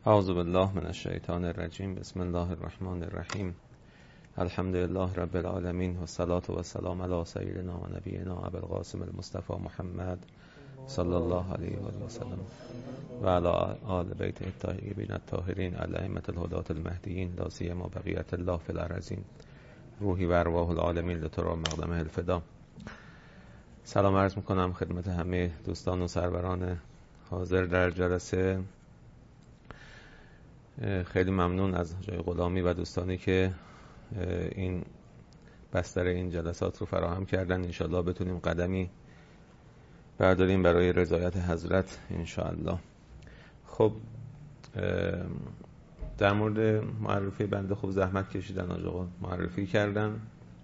اعوذ بالله من الشیطان الرجیم. بسم الله الرحمن الرحیم. الحمد لله رب العالمین و الصلاة و السلام علی سیدنا و نبینا ابی القاسم المصطفى محمد صلی الله علیه و سلم و علی آل بیت الطاهرین الطاهرین الائمة الهداة المهدیین لا سیما بقیة الله فی الارضین روحی و ارواح العالمین لترا مقدمه الفدا. سلام عرض میکنم خدمت همه دوستان و سروران حاضر در جلسه. خیلی ممنون از جای غلامی و دوستانی که این بستر این جلسات رو فراهم کردن. انشالله بتونیم قدمی برداریم برای رضایت حضرت انشالله. خب در مورد معرفی بنده خوب زحمت کشیدن، آقا معرفی کردن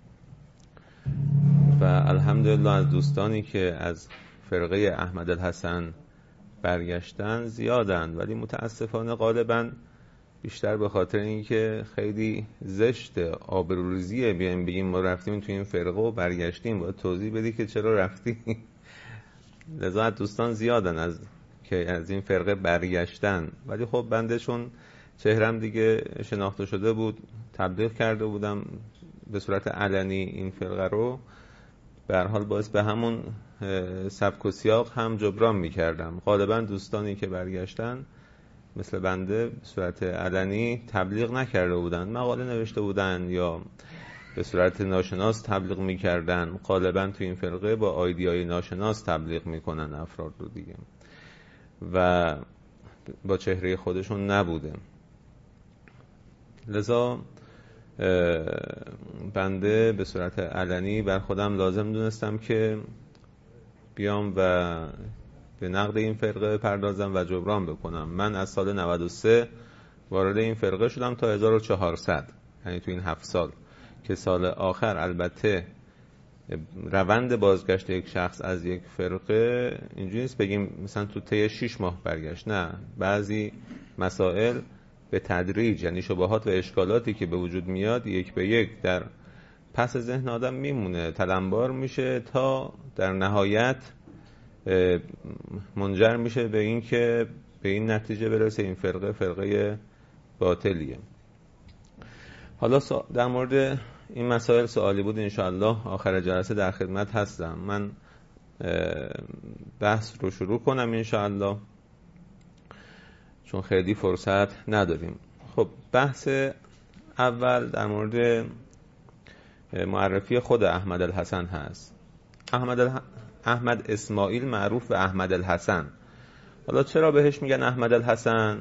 و الحمدلله از دوستانی که از فرقه احمدالحسن برگشتن زیادن، ولی متاسفانه غالبا بیشتر به خاطر اینکه خیلی زشت آبروریزیه بیایم بگیم ما رفتیم تو این فرقه و برگشتیم، باید توضیح بدی که چرا رفتی. لذا دوستان زیادن از که از این فرقه برگشتن، ولی خب بنده چون چهرم دیگه شناخته شده بود، تبلیغ کرده بودم به صورت علنی این فرقه رو، به هر حال باعث به همون سبک و سیاق هم جبران می‌کردم. غالبا دوستانی که برگشتن مثل بنده به صورت علنی تبلیغ نکرده بودن، مقاله نوشته بودن یا به صورت ناشناس تبلیغ میکردن. غالبا تو این فرقه با آیدیای ناشناس تبلیغ میکنن افراد رو دیگه و با چهره خودشون نبوده. لذا بنده به صورت علنی بر خودم لازم دونستم که بیام و به نقد این فرقه پردازم و جبران بکنم. من از سال 93 وارد این فرقه شدم تا 1400، یعنی تو این 7 سال که سال آخر البته روند بازگشت یک شخص از یک فرقه اینجوری نیست بگیم مثلا تو طی 6 ماه برگشت، نه، بعضی مسائل به تدریج، یعنی شبهات و اشکالاتی که به وجود میاد یک به یک در پس ذهن آدم میمونه، تلمبار میشه تا در نهایت منجر میشه به این که به این نتیجه برسه این فرقه باطلیه. حالا در مورد این مسائل سوالی بود، انشاءالله آخر جلسه در خدمت هستم. من بحث رو شروع کنم انشاءالله چون خیلی فرصت نداریم. خب بحث اول در مورد معرفی خود احمدالحسن هست. احمد اسماعیل معروف به احمدالحسن. حالا چرا بهش میگن احمدالحسن؟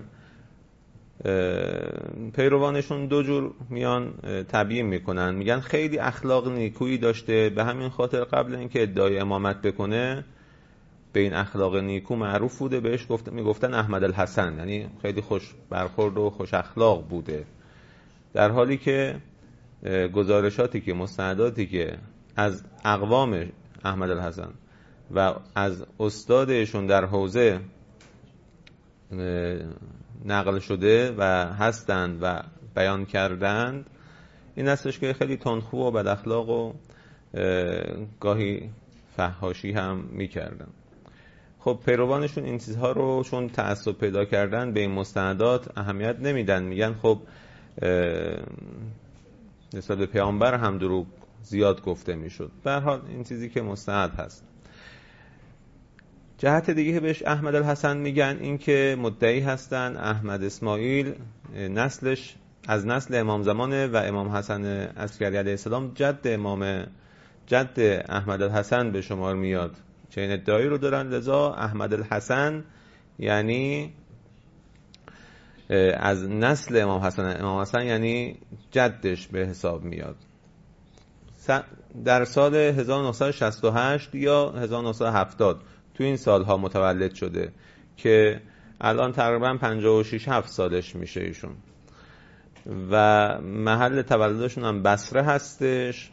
پیروانشون دو جور میان تبیین میکنن، میگن خیلی اخلاق نیکویی داشته، به همین خاطر قبل اینکه ادعای امامت بکنه به این اخلاق نیکو معروف بوده، بهش میگفتن احمدالحسن، یعنی خیلی خوش برخورد و خوش اخلاق بوده. در حالی که گزارشاتی که مستنداتی که از اقوام احمدالحسن و از استادشون در حوزه نقل شده و هستند و بیان کردند این هستش که خیلی تندخو و بد اخلاق و گاهی فحاشی هم میکردن. خب پیروانشون این چیزها رو چون تعصب پیدا کردن به این مستندات اهمیت نمیدن، میگن خب نسبت به پیامبر هم دروغ زیاد گفته میشد. به هر حال این چیزی که مستند هست. جهت دیگه بهش احمدالحسن میگن این که مدعی هستن احمد اسماعیل نسلش از نسل امام زمانه و امام حسن عسکری علیه السلام جد احمدالحسن به شمار میاد. چه این ادعایی رو دارن، لذا احمدالحسن یعنی از نسل امام حسن یعنی جدش به حساب میاد. در سال 1968 یا 1970 تو این سالها متولد شده که الان تقریبا 56-7 سالش میشه ایشون و محل تولدشون هم بصره هستش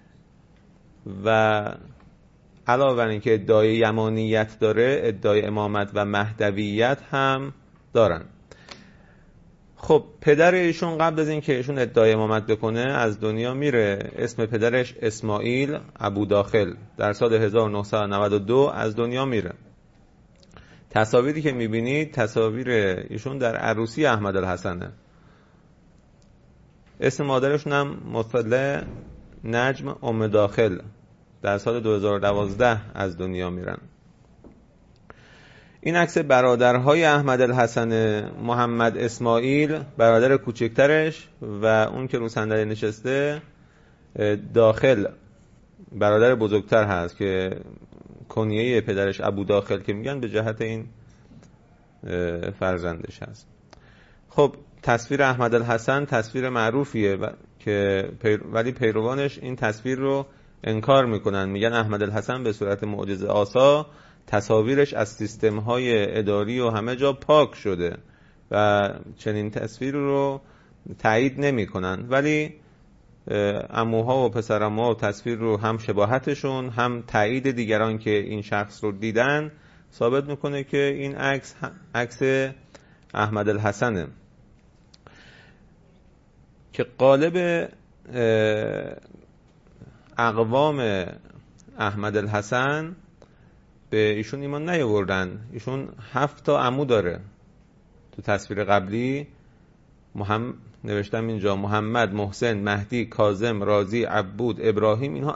و علاوه بر این که ادعای یمانیت داره ادعای امامت و مهدویت هم دارن. خب پدر ایشون قبل از این که ایشون ادعای امامت بکنه از دنیا میره. اسم پدرش اسماعیل ابو داخل در سال 1992 از دنیا میره. تصاویری که میبینید تصاویر ایشون در عروسی احمد الحسنه. اسم مادرشون هم مطلع نجم ام داخل، در سال 2012 از دنیا میرن. این عکس برادرهای احمد الحسن، محمد اسماعیل برادر کوچکترش و اون که رو صندلی نشسته داخل برادر بزرگتر هست که کنیه پدرش ابو داخل که میگن به جهت این فرزندش هست. خب تصویر احمد الحسن تصویر معروفیه ولی پیروانش این تصویر رو انکار میکنن، میگن احمد الحسن به صورت معجزه آسا تصاویرش از سیستم‌های اداری و همه جا پاک شده و چنین تصویر رو تایید نمیکنن، ولی عموها و پسرعموها و تصویر رو هم شباهتشون هم تایید دیگران که این شخص رو دیدن ثابت میکنه که این عکس احمد الحسنه که غالب اقوام احمد الحسن به ایشون ایمان نیاوردن. ایشون 7 تا عمو داره. تو تصویر قبلی نوشتم اینجا محمد، محسن، مهدی، کاظم، رازی، عبود، ابراهیم، اینها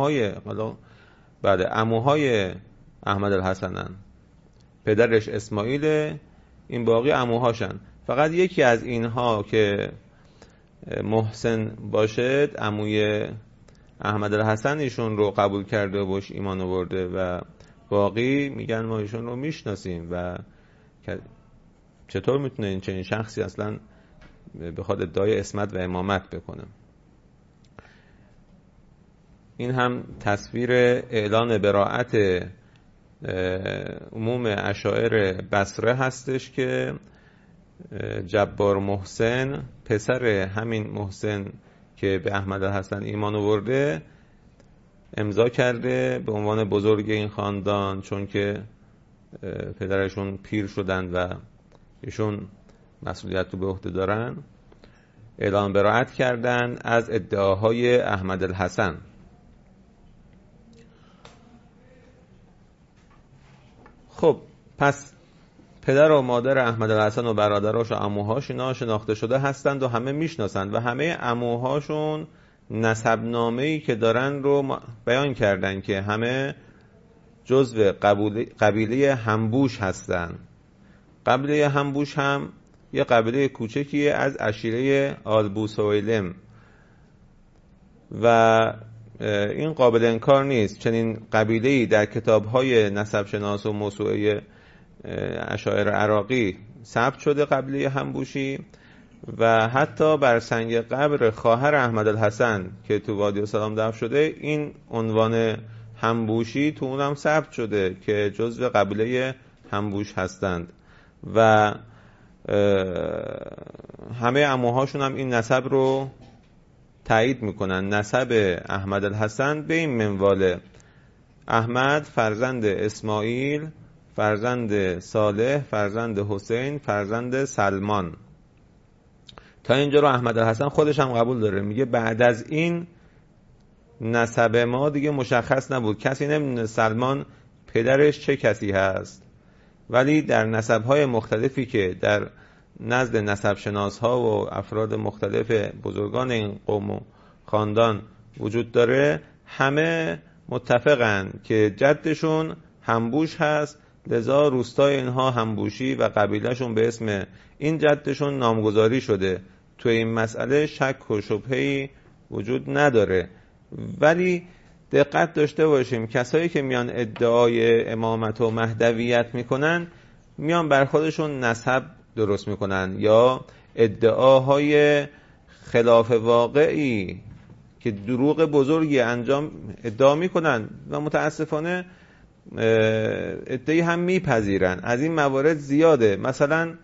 عموهای احمد الحسنن. پدرش اسماعیل، این باقی عموهاشن. فقط یکی از اینها که محسن باشد عموی احمد الحسن ایشون رو قبول کرده و باش ایمان آورده و باقی میگن ما ایشون رو میشناسیم و چطور میتونه این چنین شخصی اصلا بخواد ادعای اسمت و امامت بکنه. این هم تصویر اعلان براءت عموم اشاعره بصره هستش که جبار محسن پسر همین محسن که به احمد الحسن ایمان آورده امضا کرده به عنوان بزرگ این خاندان، چون که پدرشون پیر شدن و ایشون مسئولیت رو به عهده دارن، اعلان براءت کردن از ادعاهای احمد الحسن. خب پس پدر و مادر احمد الحسن و برادراش و عموهاش اینا شناخته شده هستند و همه میشناسند و همه عموهاشون نسبنامه‌ای که دارن رو بیان کردن که همه جزو قبیله همبوش هستند. قبیله همبوش هم یه قبیله کوچکیه از عشیره آل بوسویلم و این قابل انکار نیست. چنین قبیله‌ای در کتاب‌های نسب شناس و موسوعه اشاعره عراقی ثبت شده، قبیله همبوشی، و حتی بر سنگ قبر خواهر احمد الحسن که تو وادی السلام دفن شده این عنوان همبوشی تو اونم ثبت شده که جزو قبیله همبوش هستند و همه عموهاشون هم این نسب رو تایید میکنن. نسب احمد الحسن به این منواله: احمد فرزند اسماعیل، فرزند صالح، فرزند حسین، فرزند سلمان. تا اینجا رو احمد الحسن خودش هم قبول داره، میگه بعد از این نسب ما دیگه مشخص نبود، کسی نمیدونه سلمان پدرش چه کسی هست، ولی در نسب‌های مختلفی که در نزد نسب شناس‌ها و افراد مختلف بزرگان این قوم و خاندان وجود داره، همه متفقن که جدشون همبوش هست، لذا روستای اینها همبوشی و قبیلهشون به اسم این جدشون نامگذاری شده. تو این مسئله شک و شبهه‌ای وجود نداره. ولی دقت داشته باشیم کسایی که میان ادعای امامت و مهدویت میکنن میان بر خودشون نسب درست میکنن یا ادعاهای خلاف واقعی که دروغ بزرگی ادعا میکنن و متاسفانه ادعایی هم میپذیرن. از این موارد زیاده. مثلا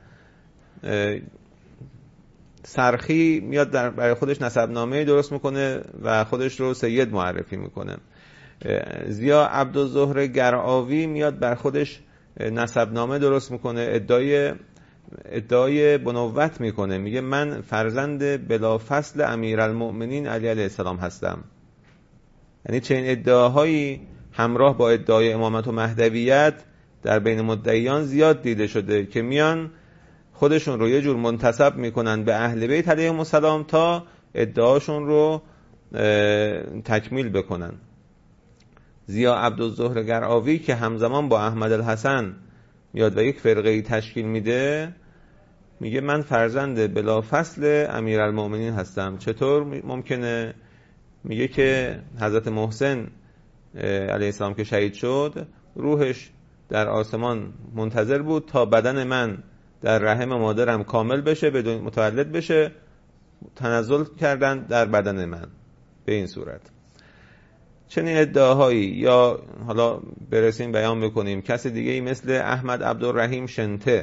سرخی میاد برای خودش نسبنامه درست میکنه و خودش رو سید معرفی میکنه. زیا عبدالظهر گرعاوی میاد بر خودش نسبنامه درست میکنه، ادعای بنوت میکنه، میگه من فرزند بلافصل امیرالمؤمنین علی علیه السلام هستم. یعنی چنین ادعاهایی همراه با ادعای امامت و مهدویت در بین مدعیان زیاد دیده شده که میان خودشون رو یه جور منتسب میکنن به اهل بیت علیهم السلام تا ادعاشون رو تکمیل بکنن. ضیا عبدالظهر گرآوی که همزمان با احمد الحسن میاد و یک فرقه‌ای تشکیل میده، میگه من فرزند بلافصل امیرالمؤمنین هستم. چطور ممکنه؟ میگه که حضرت محسن علیه السلام که شهید شد، روحش در آسمان منتظر بود تا بدن من در رحم مادرم کامل بشه، بدون متولد بشه، تنزل کردن در بدن من. به این صورت چنین ادعاهایی، یا حالا برسیم بیان بکنیم کس دیگه ای مثل احمد عبدالرحیم شنته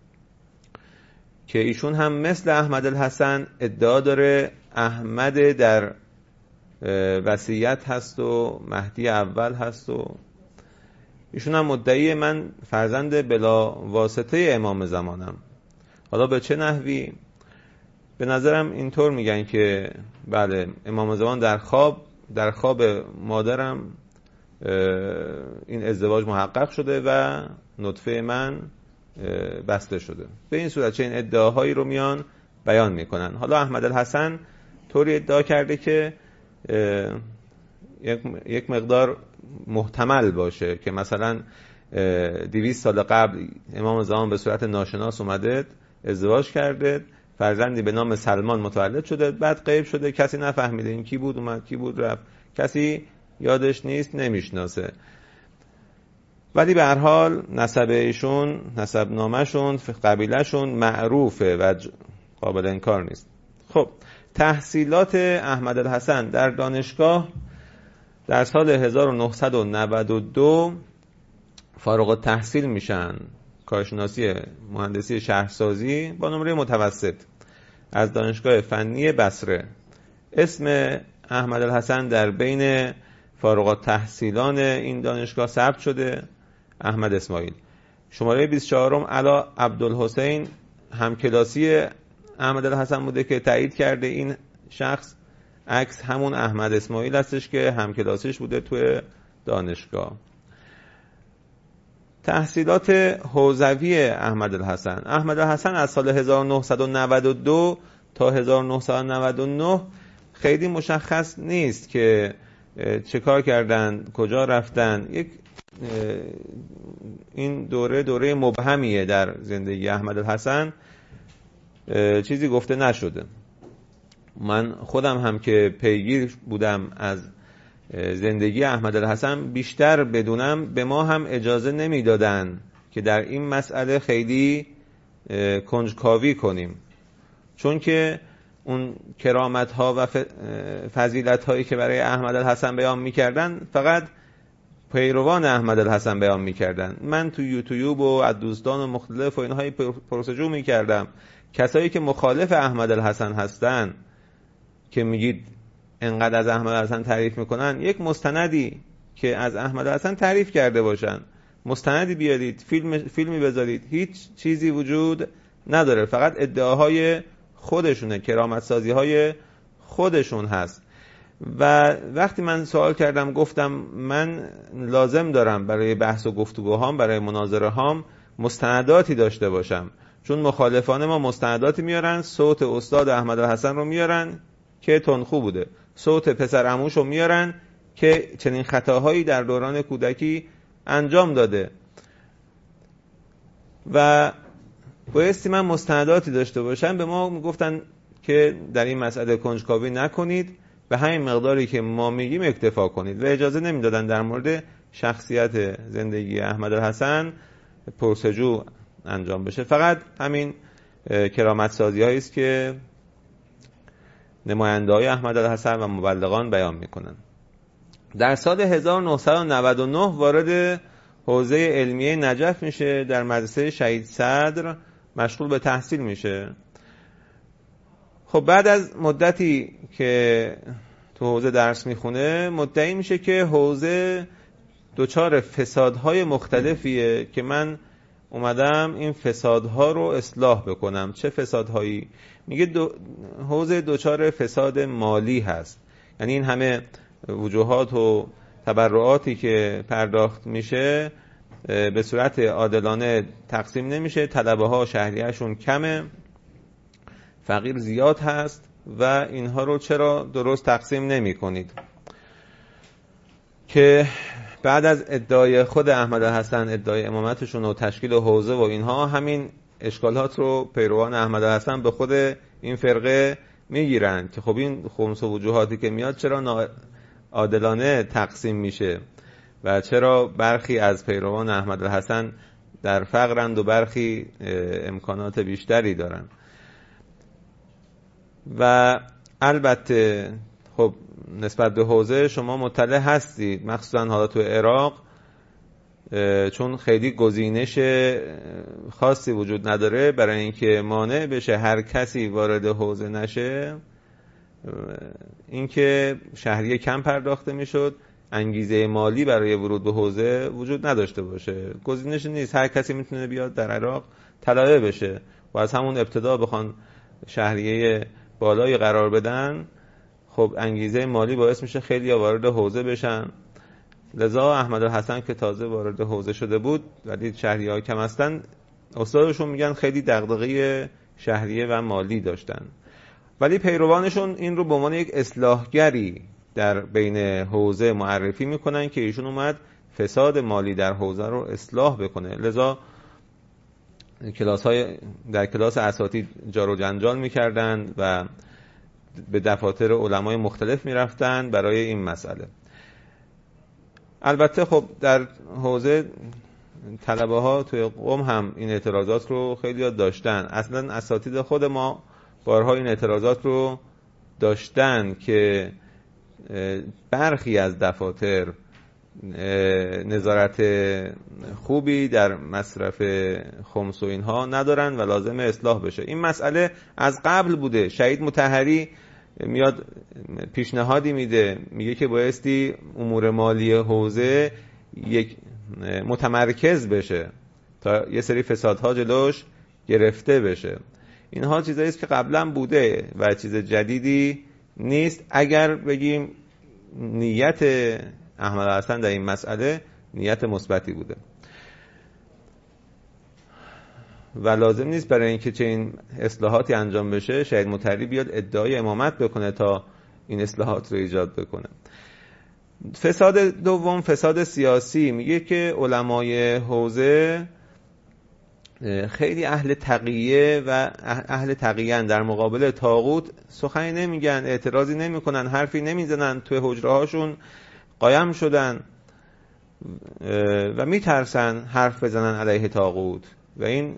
که ایشون هم مثل احمد الحسن ادعا داره احمد در وصیت هست و مهدی اول هست و ایشون هم مدعی من فرزند بلا واسطه امام زمانم. حالا به چه نحوی؟ به نظرم اینطور میگن که بله، امام زمان در خواب مادرم این ازدواج محقق شده و نطفه من بسته شده. به این صورت چه این ادعاهایی رو میان بیان میکنن. حالا احمد الحسن طوری ادعا کرده که یک مقدار محتمل باشه که مثلا 200 سال قبل امام زمان به صورت ناشناس اومده ازدواج کرده، فرزندی به نام سلمان متولد شده، بعد غیب شده، کسی نفهمیده این کی بود اومد کی بود رفت، کسی یادش نیست، نمیشناسه. ولی به هر حال نسب ایشون، نسب نامشون، قبیلهشون معروفه و قابل انکار نیست. خب تحصیلات احمد الحسن در دانشگاه در سال 1992 فارغ التحصیل میشن، کارشناسی مهندسی شهرسازی با نمره متوسط از دانشگاه فنی بصره. اسم احمد الحسن در بین فارغ التحصیلان این دانشگاه ثبت شده، احمد اسماعیل. شماره 24 علا عبدالحسین همکلاسی احمد الحسن بوده که تایید کرده این شخص عکس همون احمد اسماعیل هستش که همکلاسیش بوده توی دانشگاه. تحصیلات حوزوی احمد الحسن از سال 1992 تا 1999 خیلی مشخص نیست که چه کار کردن، کجا رفتن. این دوره مبهمیه در زندگی احمد الحسن، چیزی گفته نشده. من خودم هم که پیگیر بودم از زندگی احمد الحسن، بیشتر بدونم به ما هم اجازه نمیدادن که در این مسئله خیلی کنجکاوی کنیم، چون که اون کرامت ها و فضیلت هایی که برای احمد الحسن بیان میکردن فقط پیروان احمد الحسن بیان میکردن. من تو یوتیوب و از دوستان و مختلف و اینهایی پرسجو میکردم، کسایی که مخالف احمد الحسن هستن که میگید انقدر از احمد الحسن تعریف میکنن، یک مستندی که از احمد الحسن تعریف کرده باشن، مستندی بیارید، فیلمی بذارید. هیچ چیزی وجود نداره، فقط ادعاهای خودشونه، کرامت سازی های خودشون هست. و وقتی من سوال کردم، گفتم من لازم دارم برای بحث و گفتگوهام، برای مناظره هام مستنداتی داشته باشم، چون مخالفان ما مستنداتی میارن، صوت استاد احمد الحسن رو میارن که تندخو بوده، صوت پسر عموش رو میارن که چنین خطاهایی در دوران کودکی انجام داده و بایستی من مستنداتی داشته باشم. به ما گفتن که در این مسئله کنجکاوی نکنید، به همین مقداری که ما میگیم اکتفا کنید، و اجازه نمیدادن در مورد شخصیت زندگی احمد الحسن پرسجو انجام بشه. فقط همین کرامت سازی هایی است که نماینده های احمد الحسن و مبلغان بیان میکنن. در سال 1999 وارد حوزه علمیه نجف میشه، در مدرسه شهید صدر مشغول به تحصیل میشه. خب بعد از مدتی که تو حوزه درس میخونه، مدعی میشه که حوزه دچار فسادهای مختلفیه که من اومدم این فسادها رو اصلاح بکنم. چه فسادهایی؟ میگه حوزه دچار فساد مالی هست، یعنی این همه وجوهات و تبرعاتی که پرداخت میشه به صورت عادلانه تقسیم نمیشه. طلبه ها شهریه‌شون کمه، فقیر زیاد هست و اینها رو چرا درست تقسیم نمی کنید؟ که بعد از ادعای خود احمدالحسن، ادعای امامتشون و تشکیل حوزه و اینها، همین اشکالات رو پیروان احمدالحسن به خود این فرقه میگیرن که خب این خمس و وجوهاتی که میاد چرا عادلانه تقسیم میشه و چرا برخی از پیروان احمدالحسن در فقرند و برخی امکانات بیشتری دارن. و البته خب نسبت به حوزه شما مطلع هستید، مخصوصا حالا تو عراق، چون خیلی گزینش خاصی وجود نداره برای اینکه مانع بشه هر کسی وارد حوزه نشه، اینکه شهریه کم پرداخته میشد، انگیزه مالی برای ورود به حوزه وجود نداشته باشه، گزینش نیست، هر کسی میتونه بیاد در عراق طلبه بشه و از همون ابتدا بخوان شهریه بالایی قرار بدن، خب انگیزه مالی باعث میشه خیلی وارد حوزه بشن. لذا احمدالحسن که تازه وارد حوزه شده بود ولی شهریه‌ها کم هستن، استادشون میگن خیلی دغدغه شهریه و مالی داشتن، ولی پیروانشون این رو به عنوان یک اصلاحگری در بین حوزه معرفی میکنن که ایشون اومد فساد مالی در حوزه رو اصلاح بکنه. لذا در کلاس اساتید جار و جنجال میکردن و به دفاتر علمای مختلف میرفتن برای این مسئله. البته خب در حوزه طلبه ها توی قم هم این اعتراضات رو خیلی داشتن، اصلا اساتید خود ما بارها این اعتراضات رو داشتن که برخی از دفاتر نظارت خوبی در مصرف خمس و اینها ندارن و لازم اصلاح بشه. این مسئله از قبل بوده. شهید مطهری میاد پیشنهادی میده، میگه که بایستی امور مالی حوزه یک متمرکز بشه تا یه سری فسادها جلوش گرفته بشه. اینها چیزایی است که قبلا بوده و چیز جدیدی نیست، اگر بگیم نیت احمدالحسن در این مسئله نیت مثبتی بوده و لازم نیست برای اینکه چه این اصلاحاتی انجام بشه شهید مطهری بیاد ادعای امامت بکنه تا این اصلاحات رو ایجاد بکنه. فساد دوم، فساد سیاسی. میگه که علمای حوزه خیلی اهل تقیه و اهل تقیه‌اند، در مقابل طاغوت سخنی نمیگن، اعتراضی نمیکنن، حرفی نمیزنن، توی حجره هاشون قایم شدن و میترسن حرف بزنن علیه طاغوت و این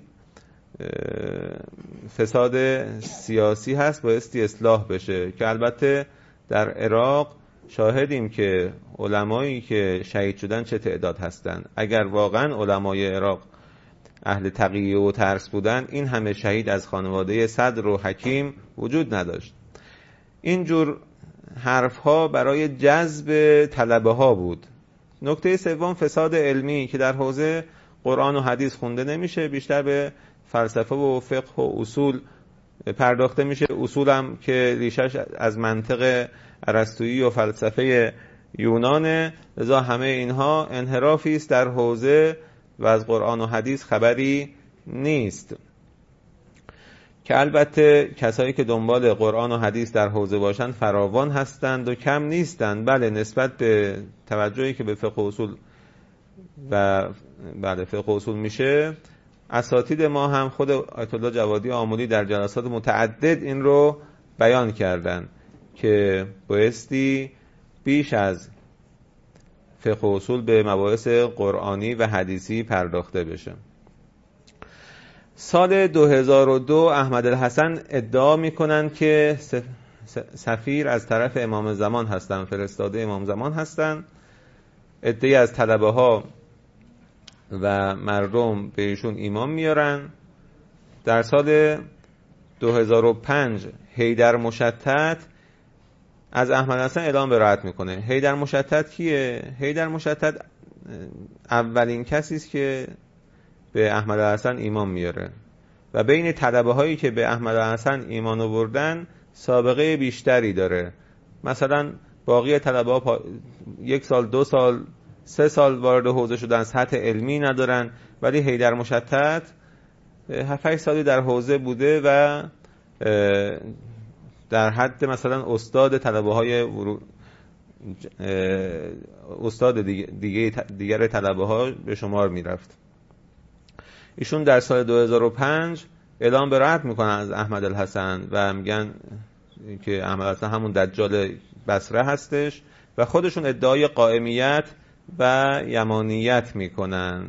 فساد سیاسی هست، بایستی اصلاح بشه. که البته در عراق شاهدیم که علمایی که شهید شدن چه تعداد هستند. اگر واقعا علمای عراق اهل تقیه و ترس بودن، این همه شهید از خانواده صدر و حکیم وجود نداشت. اینجور حرف ها برای جذب طلبه ها بود. نکته سوم، فساد علمی که در حوزه قرآن و حدیث خونده نمیشه، بیشتر به فلسفه و فقه و اصول پرداخته میشه. اصول هم که ریشش از منطق ارسطویی و فلسفه یونانه، لذا همه اینها انحرافی است در حوزه و از قرآن و حدیث خبری نیست. که البته کسایی که دنبال قرآن و حدیث در حوزه باشن فراوان هستند و کم نیستند. بله، نسبت به توجهی که به فقه و اصول و فقه و اصول میشه، اساتید ما هم خود آیت الله جوادی آملی در جلسات متعدد این رو بیان کردن که بایستی بیش از فقه و اصول به مباحث قرآنی و حدیثی پرداخته بشه. سال 2002 احمدالحسن ادعا میکنن که سفیر از طرف امام زمان هستن، فرستاده امام زمان هستن. عده‌ای از طلبه ها و مردم به ایشون ایمان میارن. در سال 2005 حیدر مشتت از احمدالحسن اعلام برائت میکنه. حیدر مشتت کیه؟ حیدر مشتت اولین کسی است که به احمدالحسن ایمان میاره و بین طلبه هایی که به احمدالحسن ایمان آوردن سابقه بیشتری داره. مثلا باقی طلبه ها 1 سال 2 سال 3 سال وارد حوزه شدن، سطح علمی ندارن، ولی حیدر مشتت 7-8 سالی در حوزه بوده و در حد مثلا استاد طلبه‌های استاد دیگر طلبه‌ها به شمار میرفت. ایشون در سال 2005 اعلام براءت میکنن از احمد الحسن و میگن که احمد الحسن همون دجال بصره هستش و خودشون ادعای قائمیت و یمانیت میکنن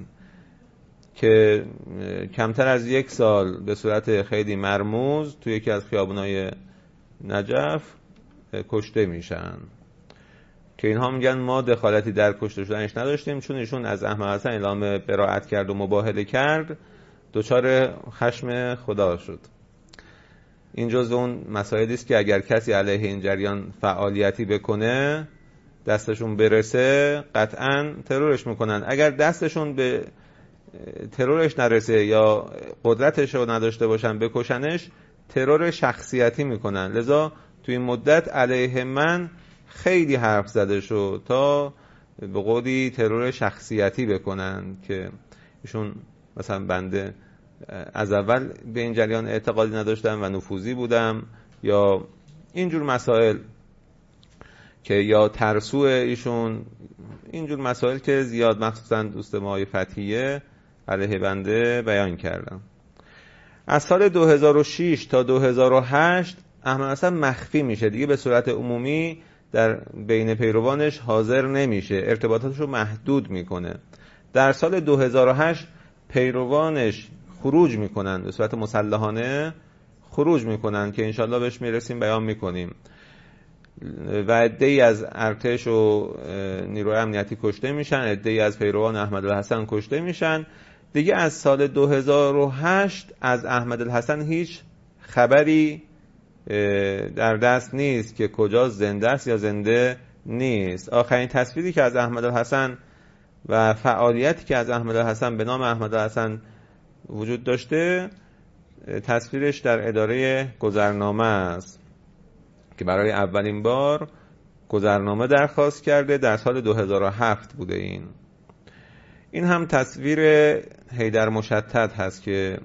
که کمتر از 1 سال به صورت خیلی مرموز توی یکی از خیابونای نجف کشته میشن که اینها میگن ما دخالتی در کشته شدنش نداشتیم، چون ایشون از احمد الحسن اعلام براءت کرد و مباهله کرد، دچار خشم خدا شد. این جزء اون مسائلی است که اگر کسی علیه این جریان فعالیتی بکنه، دستشون برسه، قطعاً ترورش میکنن. اگر دستشون به ترورش نرسه یا قدرتش رو نداشته باشن بکشنش، ترور شخصیتی میکنن. لذا تو این مدت علیه من خیلی حرف زده شد تا به قولی ترور شخصیتی بکنن که ایشون مثلا بنده از اول به این جریان اعتقادی نداشتم و نفوذی بودم، یا اینجور مسائل که یا ترسو ایشون، اینجور مسائل که زیاد مخصوصا دوست ما های فتحیه علیه بنده بیان کردم. از سال 2006 تا 2008 احمد حسن مخفی میشه، دیگه به صورت عمومی در بین پیروانش حاضر نمیشه، ارتباطاتش رو محدود میکنه. در سال 2008 پیروانش خروج میکنن، به صورت مسلحانه خروج میکنن که انشالله بهش میرسیم بیان میکنیم، و عده‌ای از ارتش و نیروی امنیتی کشته میشن، عده‌ای از پیروان احمد الحسن کشته میشن. دیگه از سال 2008 از احمد الحسن هیچ خبری در دست نیست که کجا زنده است یا زنده نیست. آخرین تصویری که از احمد الحسن و فعالیتی که از احمد الحسن به نام احمد الحسن وجود داشته، تصویرش در اداره گذرنامه است که برای اولین بار گذرنامه درخواست کرده. در سال 2007 بوده. این هم تصویر حیدر مشتت هست که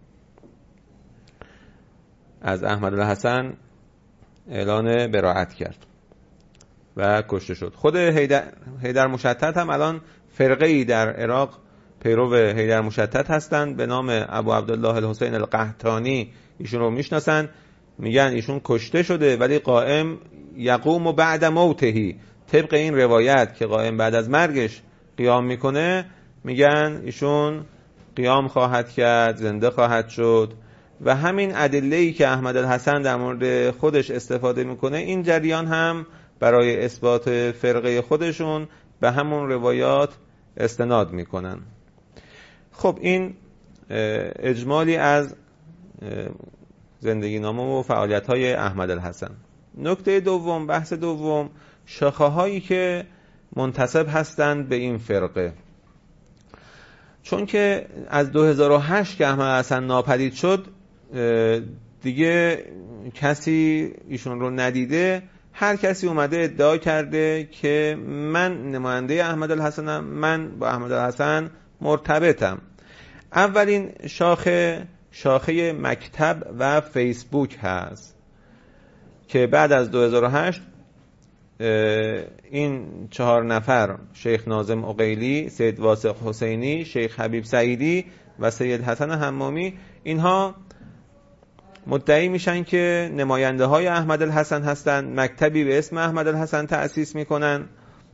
از احمد الحسن اعلان براءت کرد و کشته شد. خود حیدر مشتت هم الان فرقه‌ای در عراق پیرو حیدر مشتت هستند به نام ابو عبدالله الحسین القحطانی. ایشون رو میشناسن، میگن ایشون کشته شده ولی قائم یقوم بعد موتهی، طبق این روایت که قائم بعد از مرگش قیام میکنه، میگن ایشون قیام خواهد کرد، زنده خواهد شد. و همین ادله‌ای که احمد الحسن در مورد خودش استفاده میکنه، این جریان هم برای اثبات فرقه خودشون به همون روایات استناد میکنن. خب این اجمالی از زندگی نامه و فعالیت های احمد الحسن. نکته دوم، بحث دوم، شاخه هایی که منتسب هستند به این فرقه. چون که از 2008 که احمد الحسن ناپدید شد، دیگه کسی ایشون رو ندیده، هر کسی اومده ادعا کرده که من نماینده احمد الحسنم، من با احمد الحسن مرتبطم. اولین شاخه مکتب و فیسبوک هست که بعد از 2008 این 4 نفر، شیخ ناظم عقیلی، سید واسق حسینی، شیخ حبیب سعیدی و سید حسن حمامی، اینها مدعی میشن که نماینده های احمد الحسن هستن، مکتبی به اسم احمد الحسن تأسیس میکنن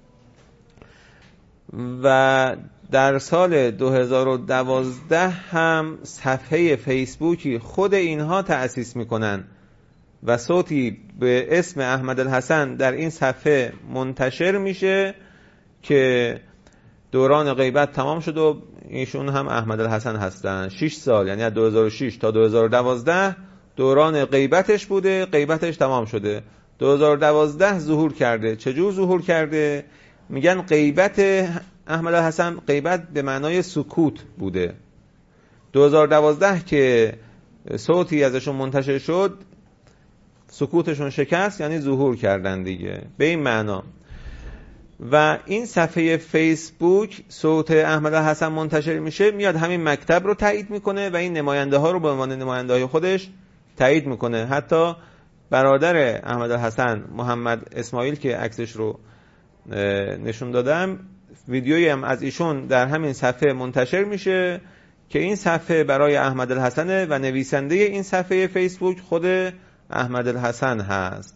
و در سال 2012 هم صفحه فیسبوکی خود اینها تأسیس میکنن و صوتی به اسم احمد الحسن در این صفحه منتشر میشه که دوران غیبت تمام شد و ایشون هم احمد الحسن هستن. 6 سال، یعنی از 2006 تا 2012 دوران غیبتش بوده، غیبتش تمام شده. 2012 ظهور کرده. چجور ظهور کرده؟ میگن غیبت احمد الحسن غیبت به معنای سکوت بوده. 2012 که صوتی ازشون منتشر شد، سکوتشون شکست، یعنی ظهور کردن دیگه، به این معنا. و این صفحه فیسبوک صوت احمد الحسن منتشر میشه، میاد همین مکتب رو تایید میکنه و این نماینده ها رو به عنوان نماینده های خودش تایید میکنه. حتی برادر احمد الحسن محمد اسماعیل که عکسش رو نشون دادم، ویدیویی هم از ایشون در همین صفحه منتشر میشه که این صفحه برای احمد الحسن و نویسنده این صفحه فیسبوک خود احمد الحسن هست.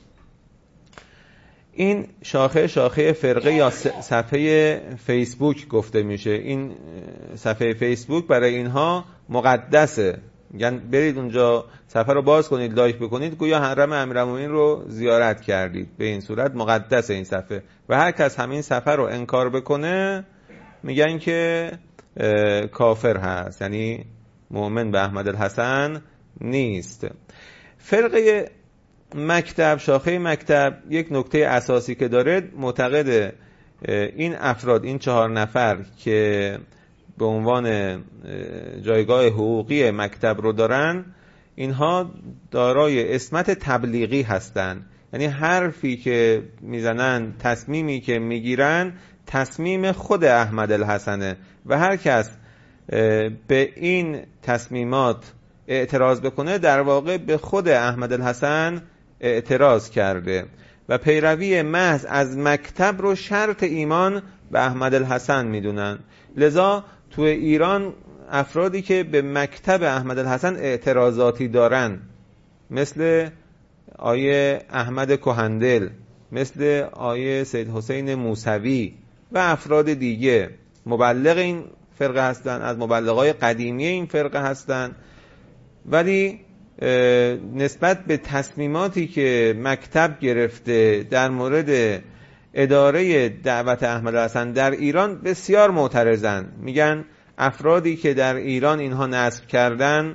این شاخه فرقه یا صفحه فیسبوک گفته میشه. این صفحه فیسبوک برای اینها مقدسه، یعنی برید اونجا صفحه رو باز کنید، لایک بکنید، گویا حرم امیرالمومنین رو زیارت کردید. به این صورت مقدسه این صفحه و هر کس همین صفحه رو انکار بکنه میگن که کافر هست، یعنی مؤمن به احمد الحسن نیست. فرقه مکتب، شاخه مکتب، یک نکته اساسی که داره، معتقد این افراد، این 4 نفر که به عنوان جایگاه حقوقی مکتب رو دارن، اینها دارای عصمت تبلیغی هستن. یعنی حرفی که میزنن، تصمیمی که میگیرن، تصمیم خود احمد الحسنه و هر کس به این تصمیمات اعتراض بکنه در واقع به خود احمد الحسن اعتراض کرده و پیروی محض از مکتب رو شرط ایمان به احمد الحسن میدونن. لذا تو ایران افرادی که به مکتب احمد الحسن اعتراضاتی دارن، مثل آیه احمد کهندل، مثل آیه سید حسین موسوی و افراد دیگه، مبلغ این فرقه هستن، از مبلغای قدیمی این فرقه هستن، ولی نسبت به تصمیماتی که مکتب گرفته در مورد اداره دعوت احمد الحسن در ایران بسیار معترضن. میگن افرادی که در ایران اینها نصب کردن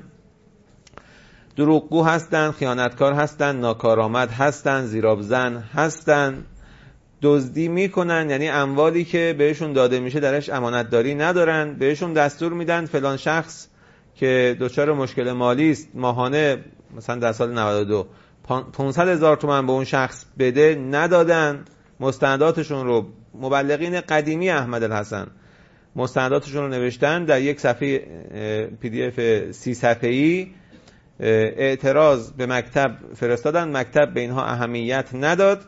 دروغگو هستن، خیانتکار هستن، ناکارآمد هستن، زیرابزن هستن، دزدی میکنن، یعنی اموالی که بهشون داده میشه درش امانتداری ندارن، بهشون دستور میدن فلان شخص که دچار مشکل مالی است ماهانه، مثلا در سال 92 500,000 تومان به اون شخص بده، ندادن. مستنداتشون رو، مبلغین قدیمی احمد الحسن مستنداتشون رو نوشتن در یک صفحه PDF 30 صفحه‌ای، اعتراض به مکتب فرستادن، مکتب به اینها اهمیت نداد.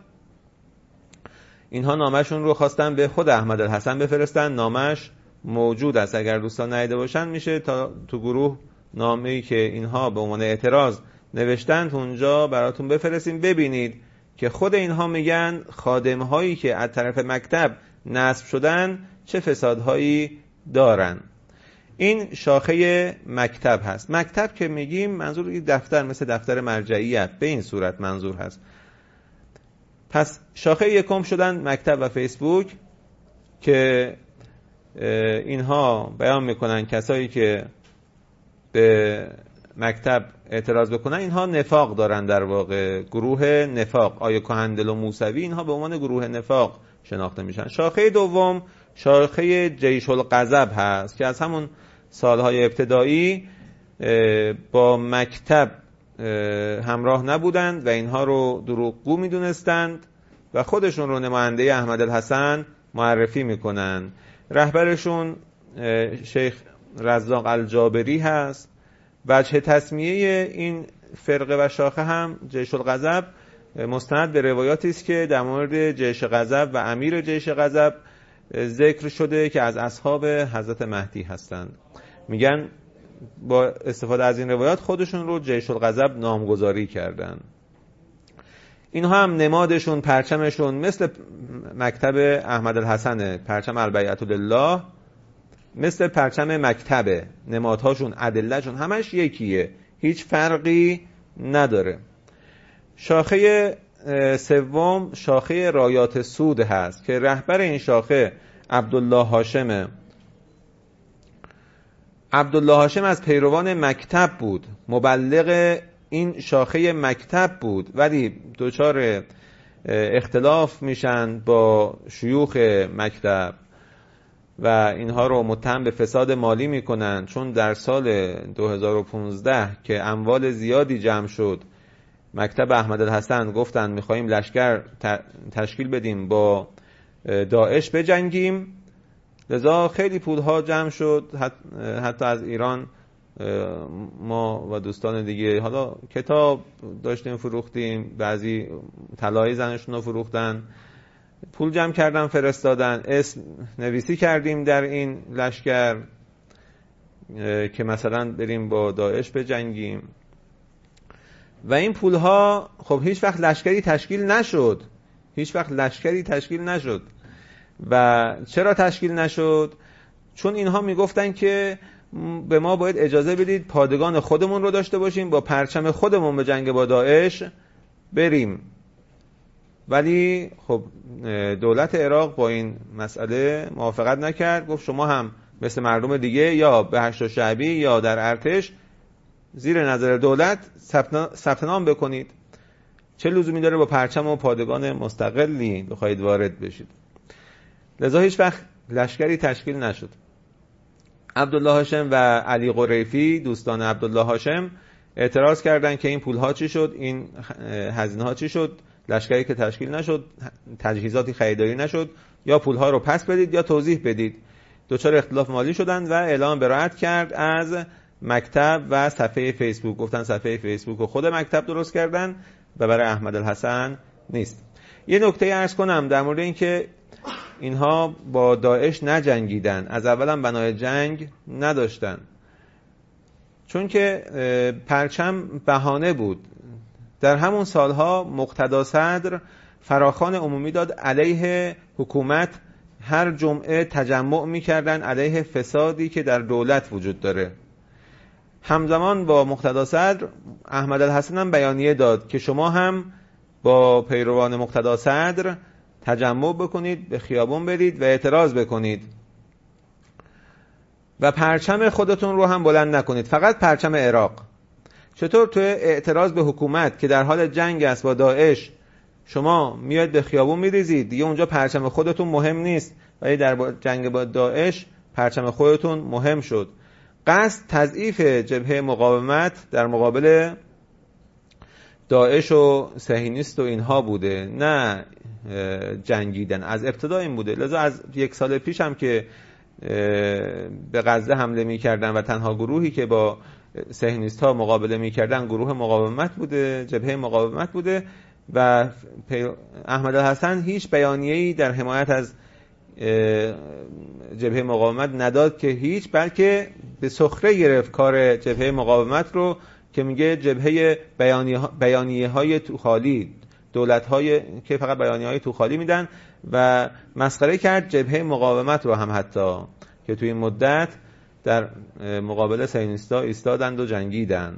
اینها نامشون رو خواستن به خود احمد الحسن بفرستن، نامش موجود است، اگر دوستان ندیده باشن میشه تا تو گروه نامه‌ای که اینها به عنوان اعتراض نوشتن تو اونجا براتون بفرستیم، ببینید که خود اینها میگن خادم‌هایی که از طرف مکتب نصب شدن چه فسادهایی دارن. این شاخه مکتب هست. مکتب که میگیم منظور یک دفتر مثل دفتر مرجعیت به این صورت منظور هست. پس شاخه یکم شدن مکتب و فیسبوک که اینها بیان میکنن کسایی که به مکتب اعتراض بکنن اینها نفاق دارن، در واقع گروه نفاق. آیه کهندل و موسوی اینها به عنوان گروه نفاق شناخته میشن. شاخه دوم شاخه جیش الغضب هست که از همون سالهای ابتدایی با مکتب همراه نبودند و اینها رو دروغگو میدونستند و خودشون رو نماینده احمد الحسن معرفی میکنن. رهبرشون شیخ رزاق الجابری هست. وجه تسمیه این فرقه و شاخه هم جیش الغضب مستند به روایاتی است که در مورد جیش غضب و امیر جیش غضب ذکر شده که از اصحاب حضرت مهدی هستند. میگن با استفاده از این روایات خودشون رو جیش الغضب نامگذاری کردن. اینها هم نمادشون، پرچمشون مثل مکتب احمد الحسن، پرچم البیعة لله، مثل پرچم مکتبه، نمادهاشون، ادلهشون همش یکیه، هیچ فرقی نداره. شاخه سوم شاخه رایات سود هست که رهبر این شاخه عبدالله هاشمه. عبدالله هاشم از پیروان مکتب بود، مبلغ این شاخه مکتب بود، ولی دچار اختلاف میشن با شیوخ مکتب و اینها رو متهم به فساد مالی میکنن، چون در سال 2015 که اموال زیادی جمع شد مکتب احمد الحسن گفتن میخواییم لشکر تشکیل بدیم با داعش بجنگیم. لذا خیلی پولها جمع شد، حتی از ایران ما و دوستان دیگه حالا کتاب داشتیم فروختیم، بعضی طلای زنشون رو فروختن، پول جمع کردن فرستادن، اسم نویسی کردیم در این لشکر که مثلا بریم با داعش بجنگیم و این پولها خب هیچ وقت لشکری تشکیل نشد. و چرا تشکیل نشد؟ چون اینها میگفتن که به ما باید اجازه بدید پادگان خودمون رو داشته باشیم، با پرچم خودمون به جنگ با داعش بریم. ولی خب دولت عراق با این مسئله موافقت نکرد، گفت شما هم مثل مردم دیگه یا به هشت شعبی یا در ارتش زیر نظر دولت ثبت نام بکنید، چه لزومی داره با پرچم و پادگان مستقلی بخواید وارد بشید. لذا هیچ وقت لشکری تشکیل نشد. عبدالله هاشم و علی قریفی دوستان عبدالله هاشم اعتراض کردن که این پولها چی شد، این هزینه ها چی شد، لشکری که تشکیل نشد، تجهیزاتی خریداری نشد، یا پولها رو پس بدید یا توضیح بدید. دچار اختلاف مالی شدند و اعلام براءت کرد از مکتب و صفحه فیسبوک. گفتن صفحه فیسبوک رو خود مکتب درست کردن و برای احمد الحسن نیست. یه نکته عرض کنم در مورد این که اینها با داعش نجنگیدن، از اول هم بنای جنگ نداشتن، چون که پرچم بهانه بود. در همون سالها مقتدا صدر فراخوان عمومی داد علیه حکومت، هر جمعه تجمع می‌کردن علیه فسادی که در دولت وجود داره. همزمان با مقتدا صدر احمد الحسن هم بیانیه داد که شما هم با پیروان مقتدا صدر تجمع بکنید، به خیابون برید و اعتراض بکنید و پرچم خودتون رو هم بلند نکنید، فقط پرچم عراق. چطور توی اعتراض به حکومت که در حال جنگ است با داعش شما میاد به خیابون میریزید، دیگه اونجا پرچم خودتون مهم نیست، ولی در جنگ با داعش پرچم خودتون مهم شد. قصد تضعیف جبهه مقاومت در مقابل داعش و صهیونیست و اینها بوده، نه جنگیدن. از ابتدا این بوده. لذا از 1 سال پیش هم که به غزه حمله می‌کردن و تنها گروهی که با صهیونیست‌ها مقابله می‌کردن گروه مقاومت بوده، جبهه مقاومت بوده و احمد الحسن هیچ بیانیه‌ای در حمایت از جبهه مقاومت نداد که هیچ، بلکه به سخره گرفت کار جبهه مقاومت رو که میگه جبهه بیانیه‌های توخالی، دولت‌های که فقط بیانیه‌های توخالی میدن و مسخره کرد جبهه مقاومت رو هم، حتی که توی این مدت در مقابل صهیونیست‌ها ایستادند و جنگیدن.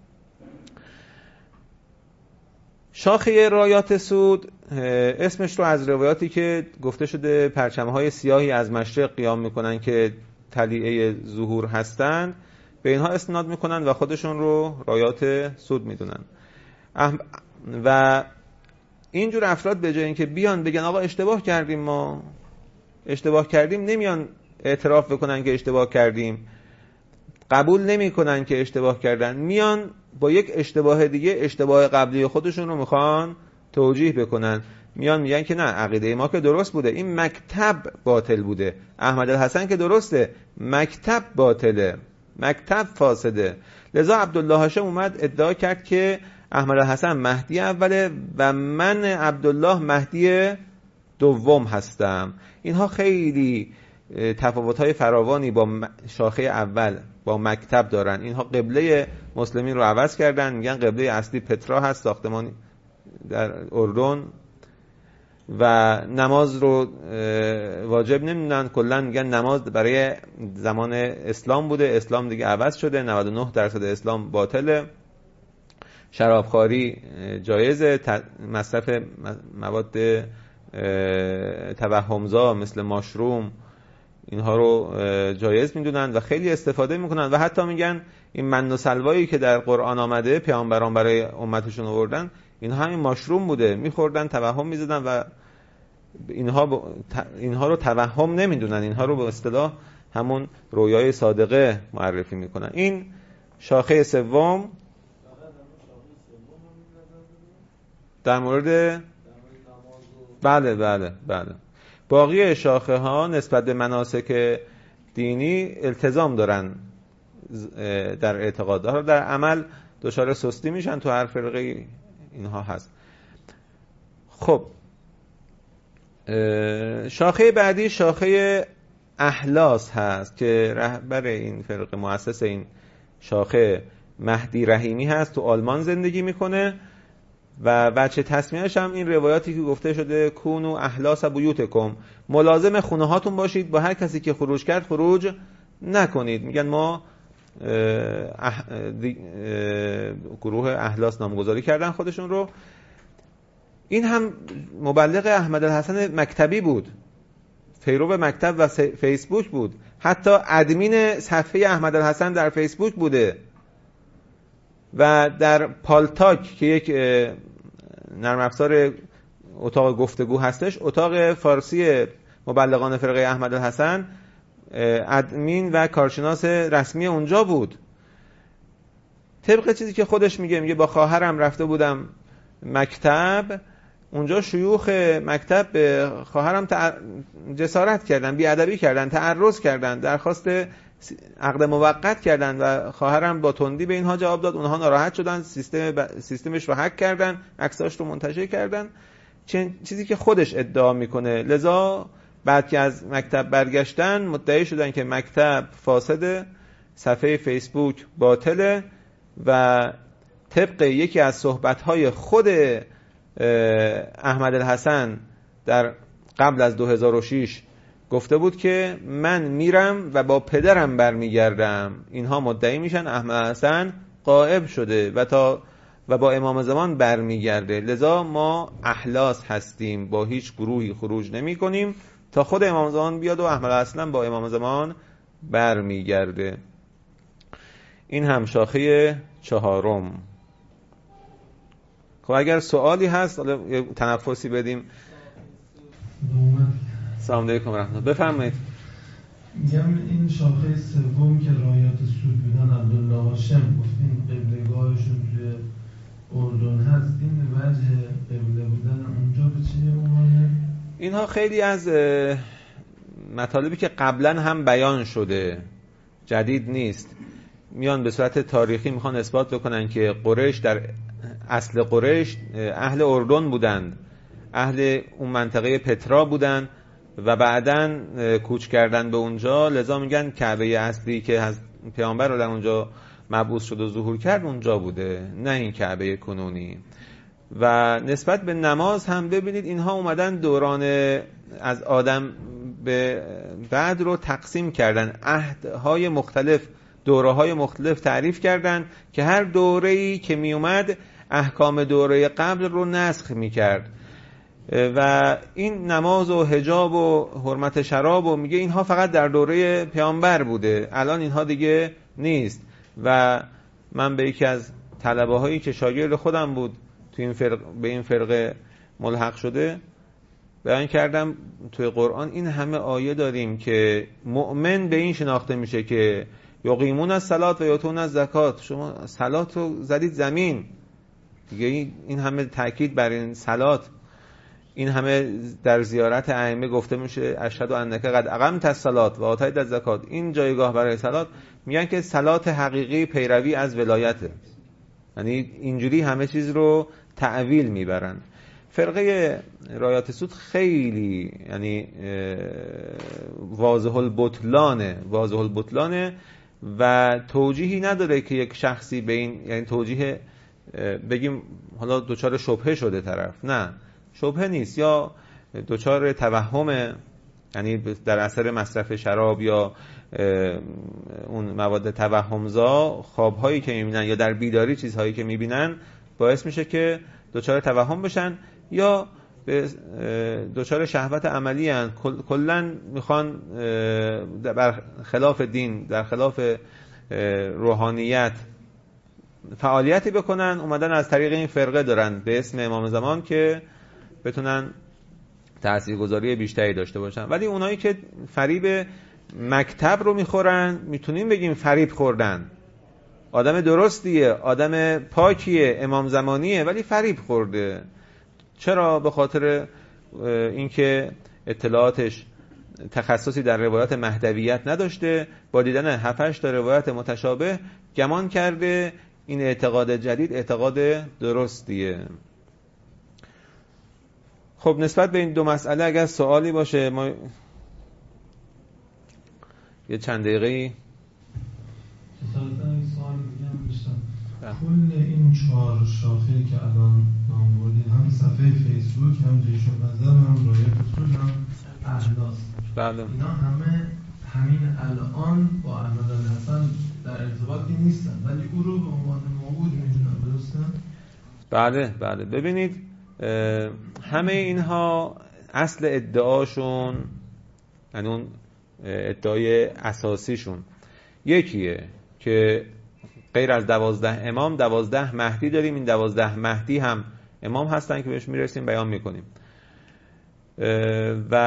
شاخه رایات سود اسمش رو از روایاتی که گفته شده پرچم‌های سیاهی از مشرق قیام میکنن که طلیعه ظهور هستند به اینها استناد میکنن و خودشون رو رایات سود میدونن. و اینجور افراد به جای اینکه بیان بگن آقا اشتباه کردیم، ما اشتباه کردیم، نمیان اعتراف بکنن که اشتباه کردیم، قبول نمیکنن که اشتباه کردن، میان با یک اشتباه دیگه اشتباه قبلی خودشون رو میخوان توجیه بکنن. میان میگن که نه، عقیده ما که درست بوده، این مکتب باطل بوده. احمد الحسن که درسته، مکتب باطله، مکتب فاسده. لذا عبدالله هاشم اومد ادعا کرد که احمد الحسن مهدی اوله و من عبدالله مهدی دوم هستم. اینها خیلی تفاوت‌های فراوانی با شاخه اول با مکتب دارن. اینها قبله مسلمین رو عوض کردن، میگن قبله اصلی پترا هست، ساختمان در اردن، و نماز رو واجب نمیدونن، کلا میگن نماز برای زمان اسلام بوده، اسلام دیگه عوض شده، 99% اسلام باطله، شرابخواری جایزه، مصرف مواد توهمزا مثل ماشروم اینها رو جایز میدونن و خیلی استفاده میکنن و حتی میگن این من و سلوایی که در قرآن آمده پیامبران برای امتشون آوردن، اینها همین ماشروم بوده، میخوردن، توهم میزدن و اینها رو توهم نمیدونن، اینها رو به اصطلاح همون رویای صادقه معرفی میکنن. این شاخه سوم در مورد بله باقی شاخه ها نسبت به مناسک دینی التزام دارن در اعتقادها، در عمل دچار سستی میشن. تو هر فرقه اینها هست. خب شاخه بعدی شاخه احلاس هست که رهبر این فرقه، مؤسس این شاخه مهدی رحیمی هست، تو آلمان زندگی میکنه و بچه تصمیمش هم این روایاتی که گفته شده کونو احلاس بیوتکم، ملازم خونه هاتون باشید، با هر کسی که خروج کرد خروج نکنید. میگن ما گروه احلاس نامگذاری کردن خودشون رو. این هم مبلغ احمد الحسن مکتبی بود، پیرو مکتب و فیسبوک بود، حتی ادمین صفحه احمد الحسن در فیسبوک بوده و در پالتاک که یک نرم افزار اتاق گفتگو هستش، اتاق فارسی مبلغان فرقه احمد الحسن، ادمین و کارشناس رسمی اونجا بود. طبق چیزی که خودش میگه با خواهرم رفته بودم مکتب، اونجا شیوخ مکتب به خواهرم جسارت کردن، بیادبی کردن، تعرض کردن، درخواست عقد موقت کردن و خواهرم با تندی به اینها جواب داد. اونها ناراحت شدن، سیستمش رو هک کردن، عکساش رو منتشر کردن، چیزی که خودش ادعا میکنه. لذا بعد که از مکتب برگشتن مدعی شدن که مکتب فاسده، صفحه فیسبوک باطله و طبق یکی از صحبت‌های خود احمد الحسن در قبل از 2006 گفته بود که من میرم و با پدرم برمیگردم. اینها مدعی میشن احمد الحسن غائب شده و با امام زمان برمیگرده. لذا ما احلاس هستیم، با هیچ گروهی خروج نمی کنیم تا خود امام زمان بیاد و احمد الحسن با امام زمان برمیگرده. این هم شاخه چهارم. خب اگر سوالی هست حالا یه تنفسی بدیم. سلام علیکم و رحمت الله. بفرمایید. میگم این شاخه سوم که رایات سود بودن عبدالله هاشم گفتین قبلگاهشون توی اردن هست، این وجه قبله بودن اونجا به چیه عنوانه؟ اینها خیلی از مطالبی که قبلا هم بیان شده، جدید نیست. میان به صورت تاریخی میخوان اثبات بکنن که قریش در اصل قریش اهل اردن بودند، اهل اون منطقه پترا بودند و بعداً کوچ کردن به اونجا. لذا میگن کعبه اصلی که از پیامبر رو در اونجا مبعوث شد و ظهور کرد اونجا بوده، نه این کعبه کنونی. و نسبت به نماز هم ببینید اینها اومدن دوران از آدم به بعد رو تقسیم کردن، عهدهای مختلف، دوره‌های مختلف تعریف کردن که هر دوره‌ای که می اومد احکام دوره قبل رو نسخ می کرد. و این نماز و حجاب و حرمت شراب و میگه اینها فقط در دوره پیامبر بوده، الان اینها دیگه نیست. و من به یکی از طلبه هایی که شاگرد خودم بود تو این به این فرقه ملحق شده بیان کردم توی قرآن این همه آیه داریم که مؤمن به این شناخته میشه که یقیمون الصلاة و یؤتون الزکات. شما صلات رو زدید زمین دیگه، این همه تاکید بر این صلات، این همه در زیارت ائمه گفته میشه اشهد انک قد اقمت الصلاة و آتیت الزکات. این جایگاه برای صلات میگن که صلات حقیقی پیروی از ولایته، یعنی اینجوری همه چیز رو تعویل میبرن. فرقه رایات سود خیلی یعنی واضح البطلانه و توجیهی نداره که یک شخصی به این، یعنی توجیه بگیم حالا دچار شبهه شده طرف، نه شبهه نیست، یا دچار توهمه، یعنی در اثر مصرف شراب یا اون مواد توهمزا خوابهایی که میبینن یا در بیداری چیزهایی که میبینن باعث میشه که دچار توهم بشن یا به دچار شهوت عملی هن. کلن میخوان بر خلاف دین، در خلاف روحانیت فعالیتی بکنن، اومدن از طریق این فرقه دارن به اسم امام زمان که بتونن تاثیرگذاری بیشتری داشته باشن. ولی اونایی که فریب مکتب رو میخورن میتونیم بگیم فریب خوردن. آدم درستیه، آدم پاکیه، امام زمانیه، ولی فریب خورده. چرا؟ به خاطر اینکه اطلاعاتش تخصصی در روایات مهدویت نداشته، با دیدن 7-8 تا روایت متشابه گمان کرده این اعتقاد جدید اعتقاد درستیه. خب نسبت به این دو مسئله اگر سوالی باشه ما یه چند دقیقه‌ای سوال دیگه هم داشتم. کل این 4 شاخه که الان نام بردید، هم صفحه فیسبوک، هم جیش النظر، هم رایت اصول، هم احلاس، بله. اینا همین الان با احمد الحسن در ارتباطی نیستن ولی او رو به عنوان موعود میدونن، درسته؟ بله. ببینید همه اینها اصل ادعاشون، یعنی اون ادعای اساسیشون یکیه که غیر از 12 امام 12 مهدی داریم. این 12 مهدی هم امام هستن که بهش میرسیم بیان میکنیم و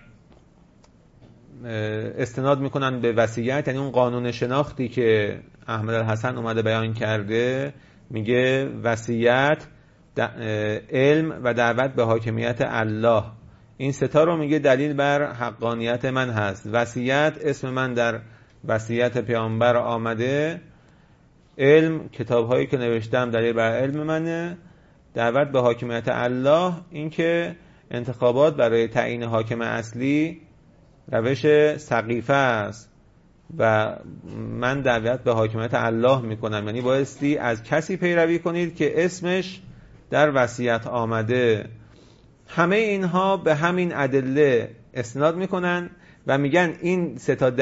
استناد میکنن به وصیت، یعنی اون قانون شناختی که احمد الحسن اومده بیان کرده، میگه وصیت، علم و دعوت به حاکمیت الله، این ستا رو میگه دلیل بر حقانیت من هست. وصیت، اسم من در وصیت پیامبر آمده، علم، کتاب‌هایی که نوشتم دلیل بر علم منه، دعوت به حاکمیت الله، این که انتخابات برای تعیین حاکم اصلی روش سقیفه است و من دعوت به حاکمیت الله میکنم، یعنی بایستی از کسی پیروی کنید که اسمش در وصیت آمده. همه اینها به همین ادله استناد میکنن و میگن این سه تا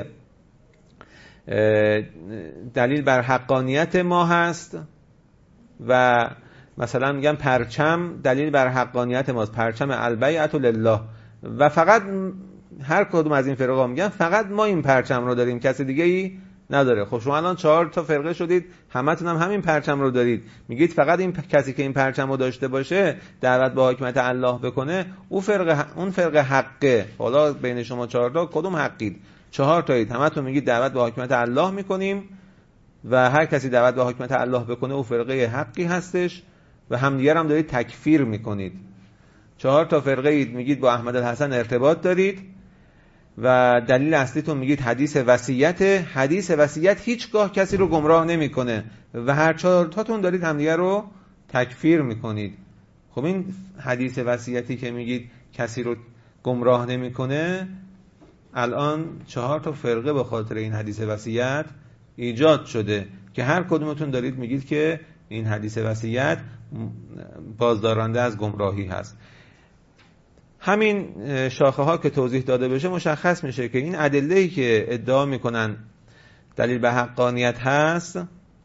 دلیل بر حقانیت ما هست و مثلا میگن پرچم دلیل بر حقانیت ماست، پرچم البیعة لله، و فقط هر کدوم از این فرقا میگن فقط ما این پرچم رو داریم، کسی دیگه ای نداره. خب شما الان 4 تا فرقه شدید، همتون هم همین پرچم رو دارید، میگید فقط این کسی که این پرچم رو داشته باشه دعوت به حاکمیت الله بکنه اون فرقه حقه. حالا بین شما 4 تا کدوم حقید؟ 4 تایید، همتون میگید دعوت به حاکمیت الله میکنیم و هر کسی دعوت به حاکمیت الله بکنه او فرقه حقی هستش و همدیگر هم دارید تکفیر میکنید. 4 تا فرقه اید میگید با احمد الحسن ارتباط دارید و دلیل اصلیتون میگید حدیث وصیت. حدیث وصیت هیچگاه کسی رو گمراه نمیکنه و هر 4 تاتون دارید همدیگر رو تکفیر میکنید. خب این حدیث وصیتی که میگید کسی رو گمراه نمیکنه، الان 4 تا فرقه به خاطر این حدیث وصیت ایجاد شده که هر کدومتون دارید میگید که این حدیث وصیت بازدارنده از گمراهی هست. همین شاخه ها که توضیح داده بشه مشخص میشه که این ادله‌ای که ادعا میکنن دلیل به حقانیت هست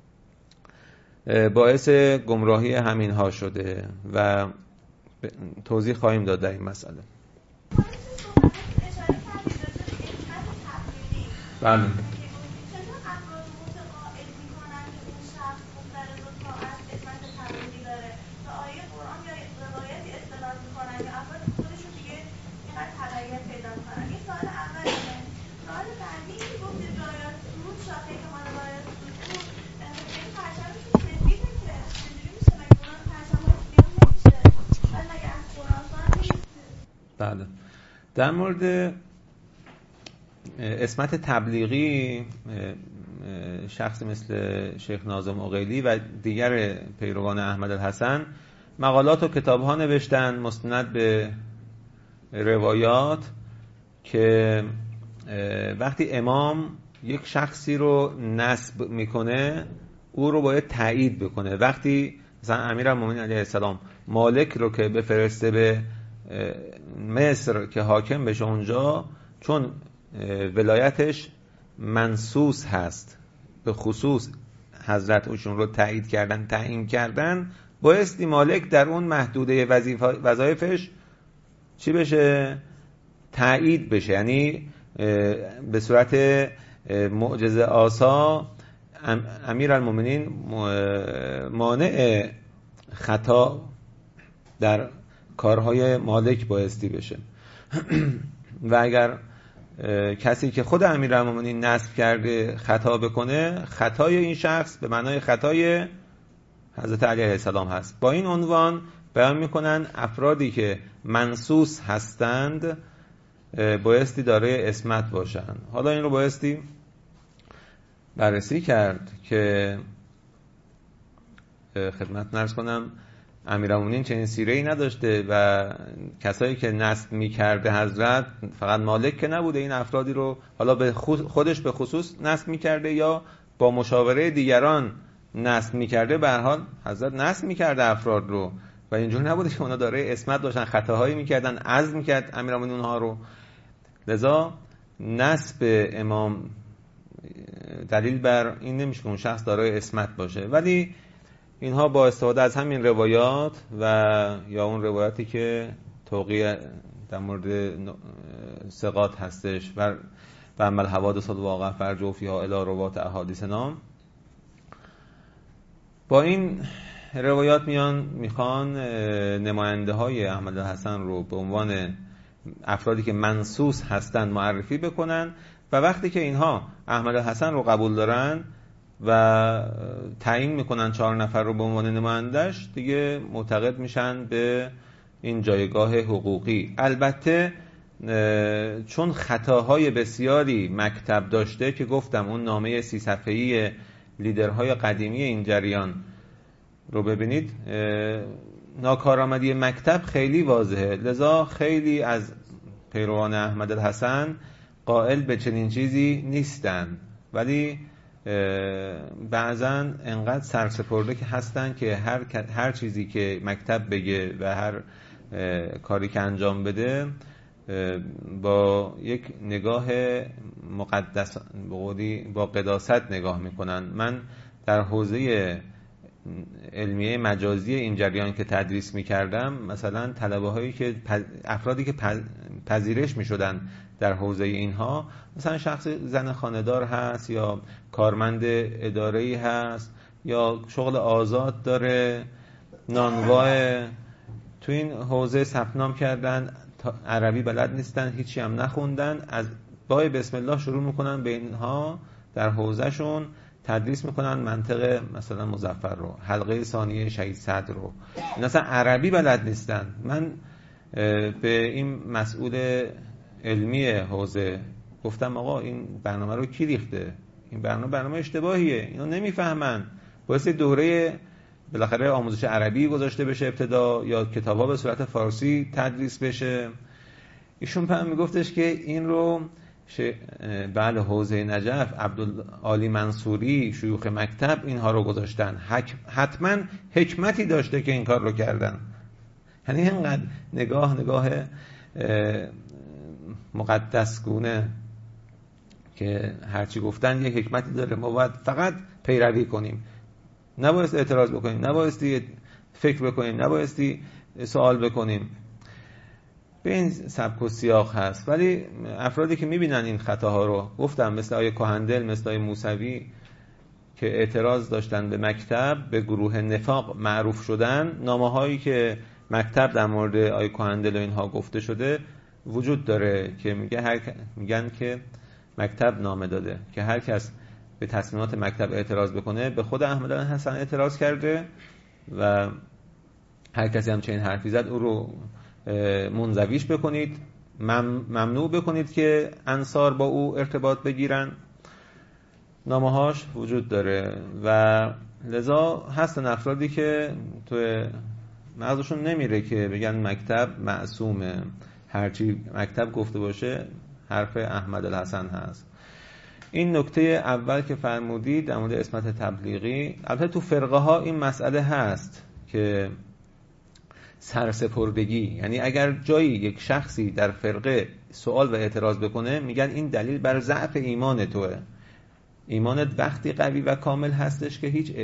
باعث گمراهی همین ها شده و توضیح خواهیم داد در این مسئله. بله. بله. در مورد عصمت تبلیغی شخصی مثل شیخ ناظم عقیلی و دیگر پیروان احمد الحسن مقالات و کتاب‌ها نوشتن مستند به روایات که وقتی امام یک شخصی رو نسب میکنه او رو باید تایید بکنه. وقتی مثلا امیرالمومنین علیه السلام مالک رو که بفرسته به مصر که حاکم بشه اونجا، چون ولایتش منصوص هست به خصوص حضرت اوشون رو تایید کردن، تعیین کردن، بایستی مالک در اون محدوده وظایفش چی بشه؟ تایید بشه. یعنی به صورت معجزه آسا امیرالمومنین مانع خطا در کارهای مالک بایستی بشه و اگر کسی که خود امیرالمومنین نصب کرده خطا بکنه، خطای این شخص به معنای خطای حضرت علی علیه السلام هست. با این عنوان بیان میکنن افرادی که منصوص هستند بایستی دارای عصمت باشند. حالا این رو بایستی بررسی کرد که خدمت نرس کنم امیرالمومنین چنین سیره‌ای نداشته و کسایی که نصب می‌کرده حضرت فقط مالک که نبوده، این افرادی رو حالا به خودش به خصوص نصب می‌کرده یا با مشاوره دیگران نصب می‌کرده. به هر حال حضرت نصب می‌کرده افراد رو و اینجور نبوده که اونا دارای عصمت باشن، خطاهایی می‌کردن، عزم می‌کرد امیرالمومنین اونها رو. لذا نصب امام دلیل بر این نمیشه که اون شخص دارای عصمت باشه، ولی اینها با استفاده از همین روایات و یا اون روایاتی که توقیع در مورد ثقات هستش و عمل حوادث الواقع فرجو فیها الی روات احادیث نام، با این روایات میخوان نماینده های احمد الحسن رو به عنوان افرادی که منصوص هستند معرفی بکنن و وقتی که اینها احمد الحسن رو قبول دارن و تعیین میکنن 4 نفر رو به عنوان نمایندش، دیگه معتقد میشن به این جایگاه حقوقی. البته چون خطاهای بسیاری مکتب داشته که گفتم اون نامه 30 صفحه‌ای لیدرهای قدیمی این جریان رو ببینید، ناکارآمدی مکتب خیلی واضحه. لذا خیلی از پیروان احمد الحسن قائل به چنین چیزی نیستن، ولی بعضن انقدر سرسپرده که هستن که هر چیزی که مکتب بگه و هر کاری که انجام بده با یک نگاه مقدس با قداست نگاه میکنن. من در حوزه علمیه مجازی این جریان که تدریس میکردم، مثلا طلبه هایی که افرادی که پذیرش میشدن در حوزه اینها، مثلا شخص زن خانه‌دار هست یا کارمند اداره‌ای هست یا شغل آزاد داره، نانواه، تو این حوزه ثبت نام کردن، عربی بلد نیستن، هیچی هم نخوندن، از بای بسم الله شروع میکنن به اینها در حوزهشون تدریس میکنن منطق مثلا مظفر رو، حلقه ثانیه شهید صدر رو، این اصلا عربی بلد نیستن. من به این مسئول علمی حوزه گفتم آقا این برنامه رو کی ریخته؟ این برنامه اشتباهیه، اینو نمیفهمن، باید دوره بالاخره آموزش عربی گذاشته بشه ابتدا یا کتاب‌ها به صورت فارسی تدریس بشه. ایشون هم میگفتش که این رو بله حوزه نجف عبدالعالی منصوری شیوخ مکتب اینها رو گذاشتن، حتما حکمتی داشته که این کار رو کردن. یعنی اینقدر نگاه مقدس گونه که هرچی گفتن یک حکمتی داره، ما باید فقط پیروی کنیم، نبایستی اعتراض بکنیم، نبایستی فکر بکنیم، نبایستی سوال بکنیم. به این سبک و سیاق هست. ولی افرادی که میبینن این خطاها رو، گفتم مثل آیه کهندل، مثل آیه موسوی که اعتراض داشتن به مکتب، به گروه نفاق معروف شدن، نامه هایی که مکتب در مورد آیه کهندل و اینها گفته شده وجود داره که میگن که مکتب نامه داده که هر کس به تصمیمات مکتب اعتراض بکنه به خود احمد الحسن اعتراض کرده و هر کسی هم چنین حرفی زد او رو منزویش بکنید، ممنوع بکنید که انصار با او ارتباط بگیرن. نامه‌هاش وجود داره و لذا هستن افرادی که تو مغزشون نمیره که بگن مکتب معصومه، هرچی مکتب گفته باشه حرف احمد الحسن هست. این نکته اول که فرمودید در مورد عصمت تبلیغی، البته تو فرقه ها این مسئله هست که سرسپردگی، یعنی اگر جایی یک شخصی در فرقه سوال و اعتراض بکنه میگن این دلیل بر ضعف ایمان توه، ایمانت وقتی قوی و کامل هستش که هیچ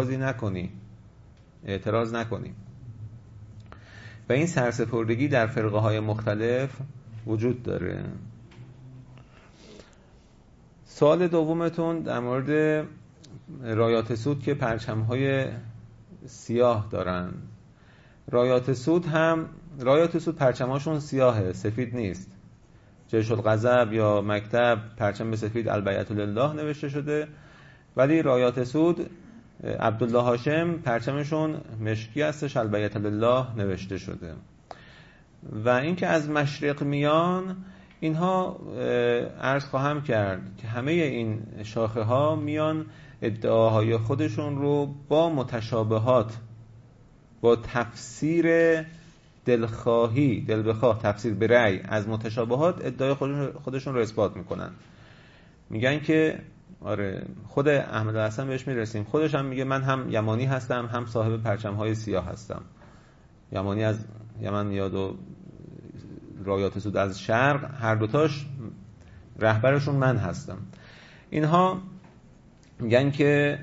اعتراض نکنی. و این سرسپردگی در فرقه های مختلف وجود داره. سوال دومتون در مورد رایات سود که پرچم‌های سیاه دارن. رایات سود پرچم‌هاشون سیاهه، سفید نیست. جیش الغضب یا مکتب پرچم به سفید البیعة لله نوشته شده، ولی رایات سود عبدالله هاشم پرچمشون مشکی هستش، البیت لله نوشته شده. و اینکه از مشرق میان، اینها عرض خواهم کرد که همه این شاخه ها میان ادعاهای خودشون رو با متشابهات، با تفسیر دلبخواه تفسیر به رأی از متشابهات ادعای خودشون رو اثبات میکنن. میگن که آره، خود احمد حسن بهش میرسیم، خودش هم میگه من هم یمانی هستم، هم صاحب پرچم‌های سیاه هستم. یمانی از یمن میاد و رایات سود از شرق، هر دوتاش رهبرشون من هستم. اینها میگن که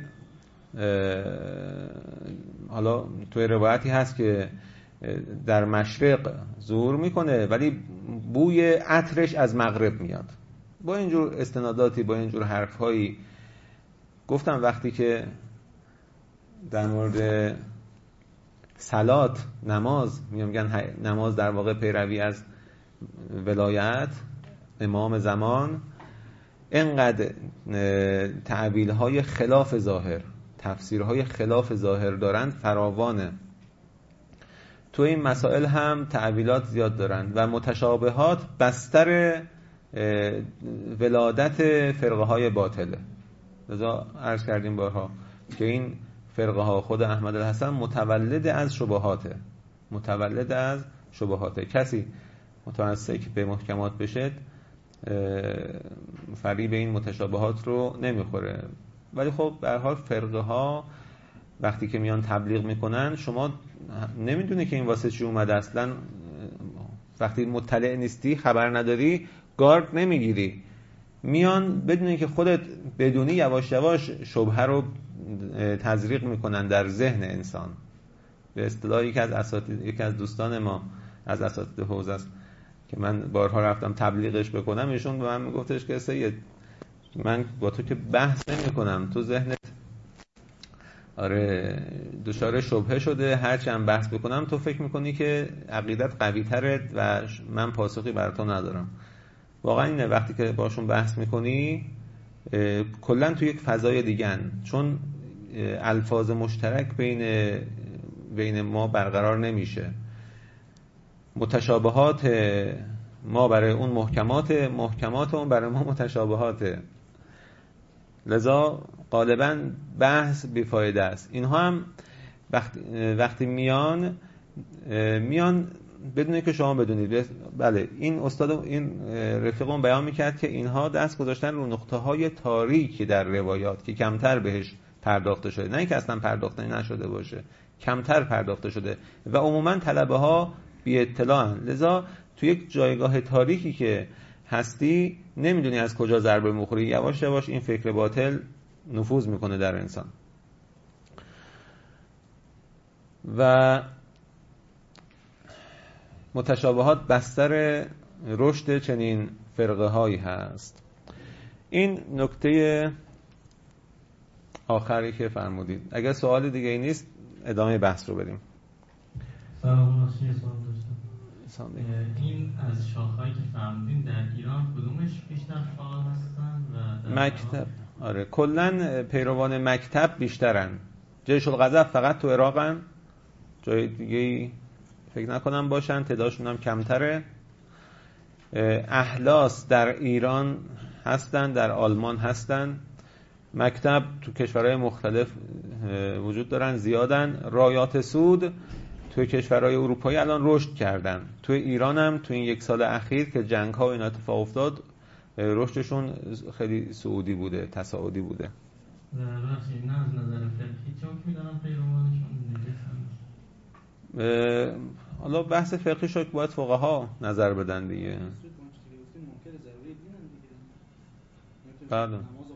حالا توی روایتی هست که در مشرق ظهور میکنه ولی بوی عطرش از مغرب میاد. با اینجور استناداتی، با اینجور حرفهایی گفتم وقتی که در مورد صلات، نماز میگن نماز در واقع پیروی از ولایت امام زمان، اینقدر تعبیرهای خلاف ظاهر، تفسیرهای خلاف ظاهر دارند فراوانه. تو این مسائل هم تعبیرات زیاد دارند و متشابهات بستر ولادت فرقه های باطله. لذا عرض کردیم بارها که این فرقه ها، خود احمد الحسن متولد از شبهاته. کسی متمسک به محکمات بشه فریب این متشابهات رو نمیخوره. ولی خب به هر حال فرقه ها وقتی که میان تبلیغ میکنن، شما نمیدونی که این واسه چی اومده. اصلا وقتی مطلع نیستی، خبر نداری، گارد نمیگیری، میان بدونی که خودت بدونی، یواش یواش شبهه رو تزریق میکنن در ذهن انسان. به اصطلاح یکی از دوستان ما از اساتید حوزه است که من بارها رفتم تبلیغش بکنم، ایشون به من میگفتش که سید، من با تو که بحث نمی کنم، تو ذهنت آره دچار شبهه شده، هرچند بحث بکنم تو فکر میکنی که عقیدت قوی تره و من پاسخی بر تو ندارم. واقعا اینه، وقتی که باشون بحث میکنی کلا تو یک فضای دیگن، چون الفاظ مشترک بین ما برقرار نمیشه. متشابهات ما برای اون محکمات اون برای ما متشابهاته. لذا غالبا بحث بیفایده است. اینها هم وقتی میان بدونه که شما بدونید. بله، این استاد، این رفیقم بیان میکرد که اینها دست گذاشتن رو نقطه های تاریکی در روایات که کمتر بهش پرداخته شده، نه اینکه اصلا پرداخته نشده باشه، کمتر پرداخته شده و عموما طلبه ها بی اطلاعن. لذا تو یک جایگاه تاریکی که هستی نمیدونی از کجا ضربه میخوری، یواش یواش این فکر باطل نفوذ میکنه در انسان. و متشابهات بستر رشد چنین فرقه هایی هست. این نکته آخری که فرمودید. اگر سوال دیگه ای نیست ادامه بحث رو بریم. سلام این از شاخهایی که فرمودین در ایران کدومش بیشتر فعال هستن و مکتب؟ آره، کلن پیروان مکتب بیشترن. جیش الغضب فقط تو عراقن، جای دیگه فکر نکنم باشن، تعدادشون هم کمتره. احلاس در ایران هستن، در آلمان هستن. مکتب تو کشورهای مختلف وجود دارن، زیادن. رایات سود توی کشورهای اروپایی الان رشد کردن. توی ایران هم توی این 1 سال اخیر که جنگ ها و اینا اتفاق افتاد، رشدشون خیلی صعودی بوده، تصاعدی بوده. نه از نظر فقهی چون میدونم پیروانشون نجسن. حالا بحث فقهی شد باید فقها نظر بدن دیگه. بله،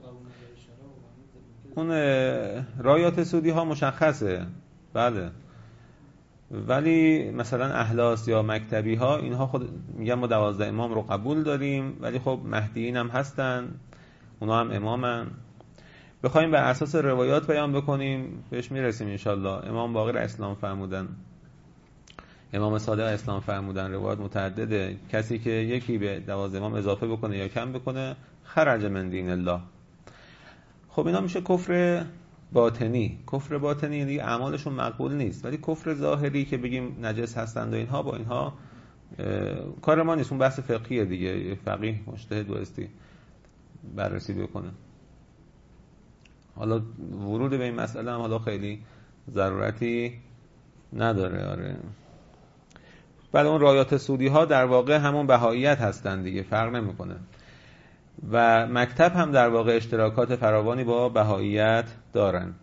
اون رایات سودی ها مشخصه، بله. ولی مثلا احلاس یا مکتبی ها، اینها خود میگن ما 12 امام رو قبول داریم، ولی خب مهدیین هم هستن، اونا هم امامن. بخوایم بر اساس روایات بیان بکنیم بهش میرسیم انشالله. امام باقر اسلام فرمودن، امام صادق اسلام فرمودن، روایات متعدده، کسی که یکی به 12 امام اضافه بکنه یا کم بکنه خرج من دین الله. خب اینا میشه کفر باطنی. کفر باطنی یعنی اعمالشون مقبول نیست، ولی کفر ظاهری که بگیم نجس هستند و اینها، با اینها کار ما نیست. اون بحث فقهیه دیگه، فقیه مجتهد بایستی بررسی بکنه. حالا ورود به این مسئله هم حالا خیلی ضرورتی نداره. آره. بله، اون رایات سعودی ها در واقع همون بهاییت هستن دیگه، فرق نمیکنه. و مکتب هم در واقع اشتراکات فراوانی با بهاییت دارن.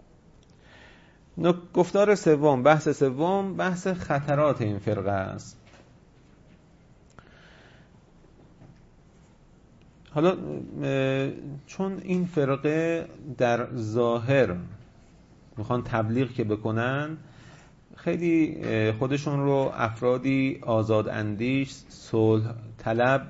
گفتار سوم، بحث سوم، بحث خطرات این فرقه است. حالا چون این فرقه در ظاهر میخوان تبلیغ که بکنن، خیلی خودشون رو افرادی آزاد اندیش، صلح طلب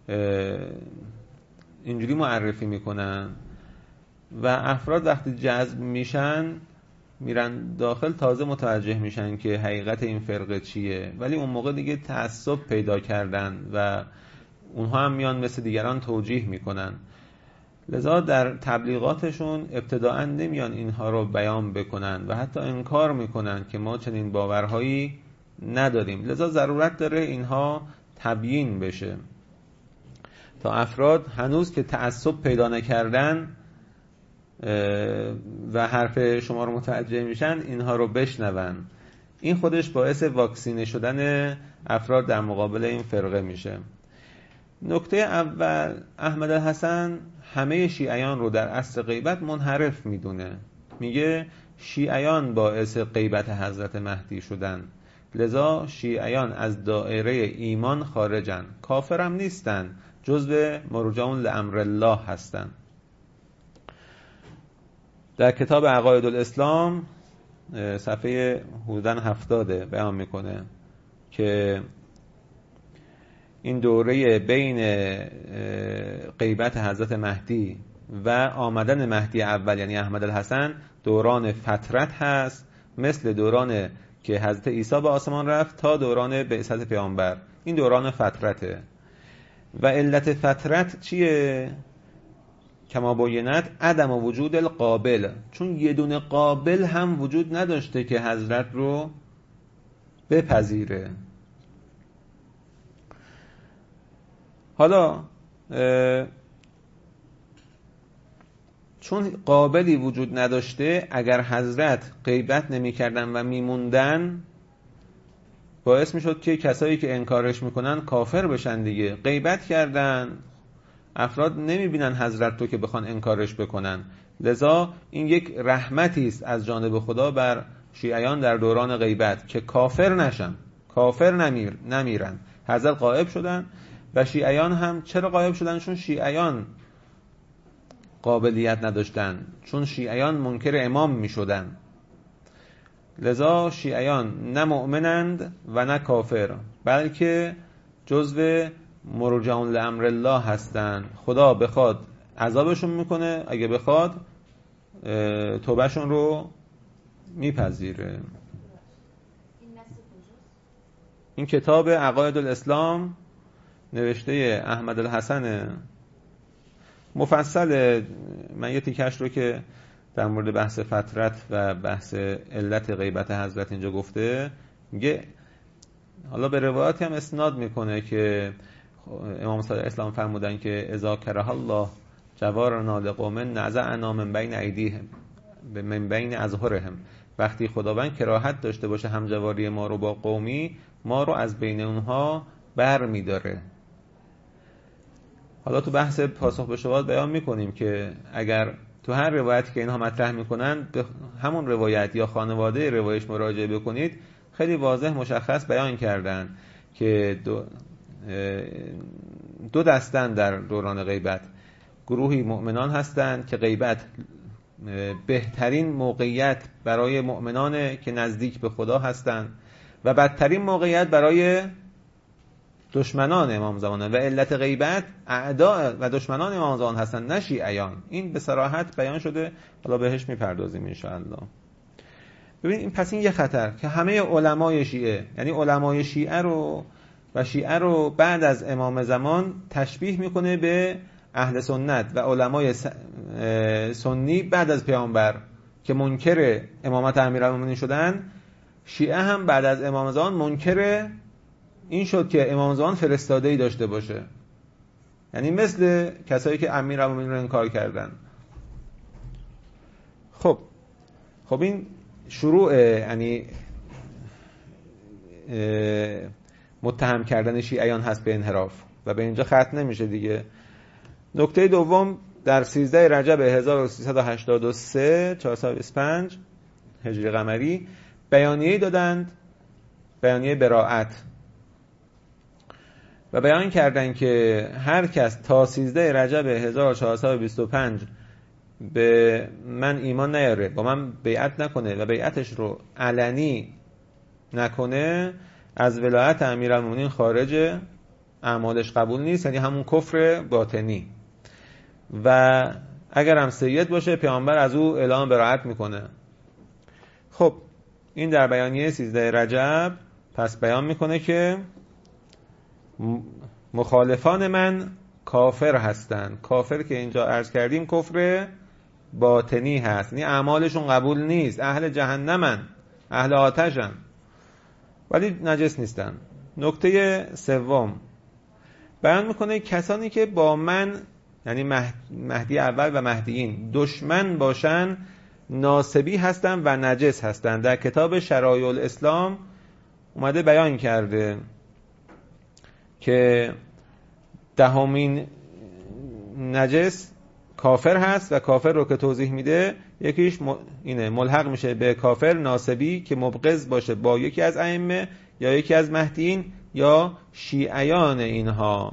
اینجوری معرفی میکنن و افراد وقتی جذب میشن میرن داخل تازه متوجه میشن که حقیقت این فرقه چیه، ولی اون موقع دیگه تعصب پیدا کردن و اونها هم میان مثل دیگران توجیه میکنن. لذا در تبلیغاتشون ابتداءً نمیان اینها رو بیان بکنن و حتی انکار میکنن که ما چنین باورهایی نداریم. لذا ضرورت داره اینها تبیین بشه تا افراد هنوز که تعصب پیدا نکردن و حرف شما رو متوجه میشن اینها رو بشنون. این خودش باعث واکسینه شدن افراد در مقابل این فرقه میشه. نکته اول، احمد الحسن همه شیعیان رو در اصل غیبت منحرف میدونه. میگه شیعیان باعث غیبت حضرت مهدی شدن، لذا شیعیان از دایره ایمان خارجن، کافرم نیستن، جزو مرجعون لامر الله هستن. در کتاب عقاید الاسلام صفحه حدوداً 70 بیان میکنه که این دوره بین غیبت حضرت مهدی و آمدن مهدی اول یعنی احمد الحسن دوران فترت هست، مثل دوران که حضرت عیسی به آسمان رفت تا دوران بعثت پیامبر. این دوران فترته و علت فترت چیه؟ کما بینت عدم وجود القابل، چون یه دونه قابل هم وجود نداشته که حضرت رو بپذیره. حالا چون قابلی وجود نداشته، اگر حضرت غیبت نمی کردن و می موندن، باعث می شد که کسایی که انکارش میکنن کافر بشن دیگه. غیبت کردن، افراد نمی بینن حضرت رو که بخوان انکارش بکنن. لذا این یک رحمتی است از جانب خدا بر شیعیان در دوران غیبت که کافر نشن، کافر نمیرن. حضرت غائب شدن و شیعیان هم چرا غائب شدن؟ چون شیعیان قابلیت نداشتن، چون شیعیان منکر امام می شدن. لذا شیعیان نه مؤمنند و نه کافر، بلکه جزو مرجعون لامر الله هستن. خدا بخواد عذابشون میکنه، اگه بخواد توبهشون رو میپذیره. این کتاب عقاید الاسلام نوشته احمد الحسن، مفصل. من یه تیکش رو که در مورد بحث فترت و بحث علت غیبت حضرت اینجا گفته، میگه حالا به روایاتی هم اسناد میکنه که امام صادق اسلام فرمودن که اذا کره الله جوارنا لقوم نزعنا من بین ایدیهم من بین اظهرهم، وقتی خداوند کراهت داشته باشه همجواری ما رو با قومی، ما رو از بین اونها بر میداره. حالا تو بحث پاسخ به شبهات بیان میکنیم که اگر تو هر روایتی که اینها مطرح میکنن همون روایت یا خانواده روایش مراجعه بکنید، خیلی واضح مشخص بیان کردن که دو دستن در دوران غیبت. گروهی مؤمنان هستند که غیبت بهترین موقعیت برای مؤمنانه که نزدیک به خدا هستند و بدترین موقعیت برای دشمنان امام زمان و علت غیبت اعداء و دشمنان امام زمان هستن، نه شیعیان. این به صراحت بیان شده، حالا بهش میپردازیم ان شاء الله. ببین پس این یه خطر که همه علمای شیعه، یعنی علمای شیعه رو بعد از امام زمان تشبیه میکنه به اهل سنت و علمای سنی بعد از پیامبر. که منکر امامت امیرالمومنین شدن، شیعه هم بعد از امام زمان منکر این شد که امام زمان فرستاده‌ای داشته باشه. یعنی مثل کسایی که امیرالمومنین رو انکار کردن. خب این شروع یعنی متهم کردن شیعیان هست به انحراف و به اینجا ختم نمیشه دیگه. نکته دوم، در 13 رجب 1383 425 هجری قمری بیانیه‌ای دادند، بیانیه براءت، و بیان کردند که هر کس تا 13 رجب 1425 به من ایمان نیاره، با من بیعت نکنه و بیعتش رو علنی نکنه، از ولایت امیرالمومنین خارج، اعمالش قبول نیست، یعنی همون کفر باطنی. و اگر هم سید باشه پیامبر از او اعلام براءت میکنه. خب این در بیانیه 13 رجب پس بیان میکنه که مخالفان من کافر هستند. کافر که اینجا عرض کردیم کفر باطنی هست، یعنی اعمالشون قبول نیست، اهل جهنمن، اهل آتشن، ولی نجس نیستن. نکته سوم بیان میکنه کسانی که با من، یعنی مهدی اول و مهدیین، دشمن باشن ناسبی هستن و نجس هستن. در کتاب شرایع الاسلام اومده بیان کرده که دهمین نجس کافر هست و کافر رو که توضیح میده یکیش اینه، ملحق میشه به کافر ناسبی که مبغض باشه با یکی از ائمه یا یکی از مهدیین یا شیعیان اینها.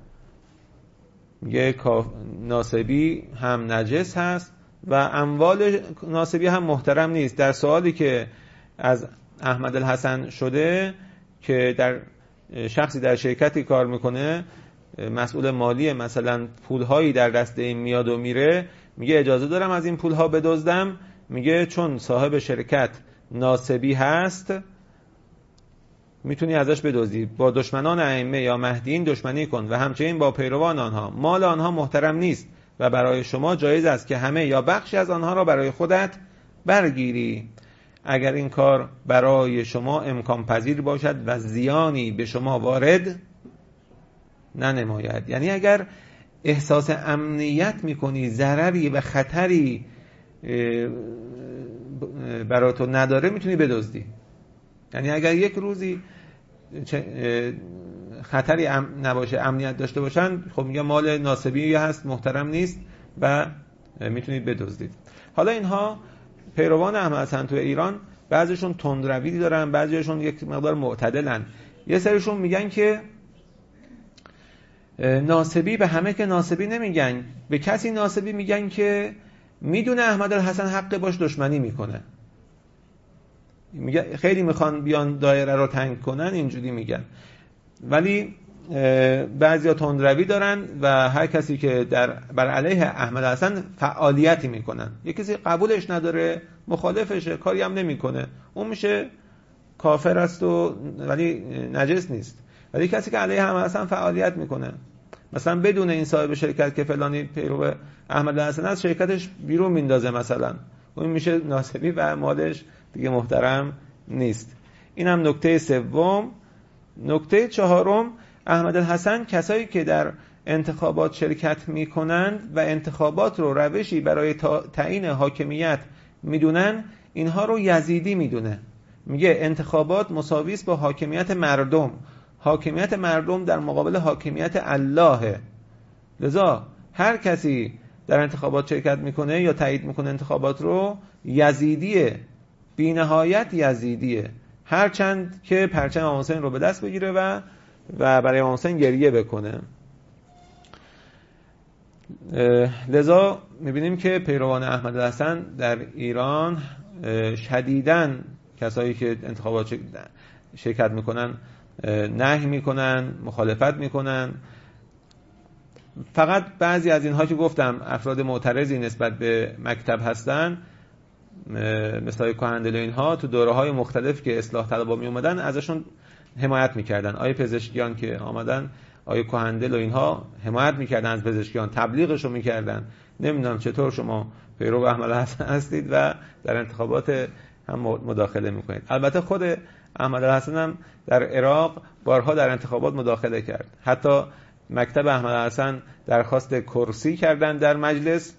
میگه ناسبی هم نجس هست و اموال ناسبی هم محترم نیست. در سوالی که از احمد الحسن شده که در شخصی در شرکتی کار میکنه، مسئول مالی، مثلا پولهایی در دست این میاد و میره، میگه اجازه دارم از این پولها بدزدم؟ میگه چون صاحب شرکت ناسبی هست میتونی ازش بدزدی. با دشمنان ائمه یا مهدیین دشمنی کن و همچنین با پیروان آنها. مال آنها محترم نیست و برای شما جایز است که همه یا بخشی از آنها را برای خودت برگیری، اگر این کار برای شما امکان پذیر باشد و زیانی به شما وارد ننماید. یعنی اگر احساس امنیت میکنی، ضرری و خطری برای تو نداره، میتونی بدزدی. یعنی اگر یک روزی خطری نباشه، امنیت داشته باشن، خب میگه مال ناسبی هست، محترم نیست و میتونید بدزدید. حالا اینها پیروان احمد حسن تو ایران بعضیشون تندروی دارن، بعضیشون یک مقدار معتدلن. یه سریشون میگن که ناسبی به همه که ناسبی نمیگن، به کسی ناسبی میگن که میدونه احمد الحسن حق باش دشمنی میکنه. میگه خیلی میخوان بیان دایره رو تنگ کنن، اینجوری میگن. ولی بعضیا تندروی دارن و هر کسی که بر علیه احمد حسن فعالیتی میکنن، یک کسی قبولش نداره، مخالفشه، کاری هم نمیکنه، اون میشه کافر است و ولی نجس نیست. ولی کسی که علیه احمد حسن فعالیت میکنه، مثلا بدون این صاحب شرکت که فلانی پیرو احمد حسن است، شرکتش بیرون میندازه مثلا، اون میشه ناسبی و مالش دیگه محترم نیست. این هم نکته سوم. نکته چهارم، احمد الحسن کسایی که در انتخابات شرکت میکنند و انتخابات رو روشی برای تعیین حاکمیت میدونن، اینها رو یزیدی میدونه. میگه انتخابات مساوی است با حاکمیت مردم. حاکمیت مردم در مقابل حاکمیت الله. لذا هر کسی در انتخابات شرکت میکنه یا تایید میکنه انتخابات رو، یزیدیه، بی نهایت یزیدیه، هرچند که پرچم امام حسین رو به دست بگیره و برای امام حسین گریه بکنه. لذا میبینیم که پیروان احمد الحسن در ایران شدیداً کسایی که انتخابات شرکت میکنن نهی میکنن، مخالفت میکنن. فقط بعضی از اینها که گفتم افراد معترضی نسبت به مکتب هستن، مثل کهندل و اینها، تو دوره‌های مختلف که اصلاح طلبا می اومدن ازشون حمایت میکردن. آیه پزشکیان که آمدن، آیه کهندل و اینها حمایت میکردن از پزشکیان، تبلیغشو میکردن. نمیدونم چطور شما پیرو احمد الحسن هستید و در انتخابات هم مداخله میکنید. البته خود احمد الحسن هم در عراق بارها در انتخابات مداخله کرد. حتی مکتب احمد الحسن درخواست کرسی کردن در مجلس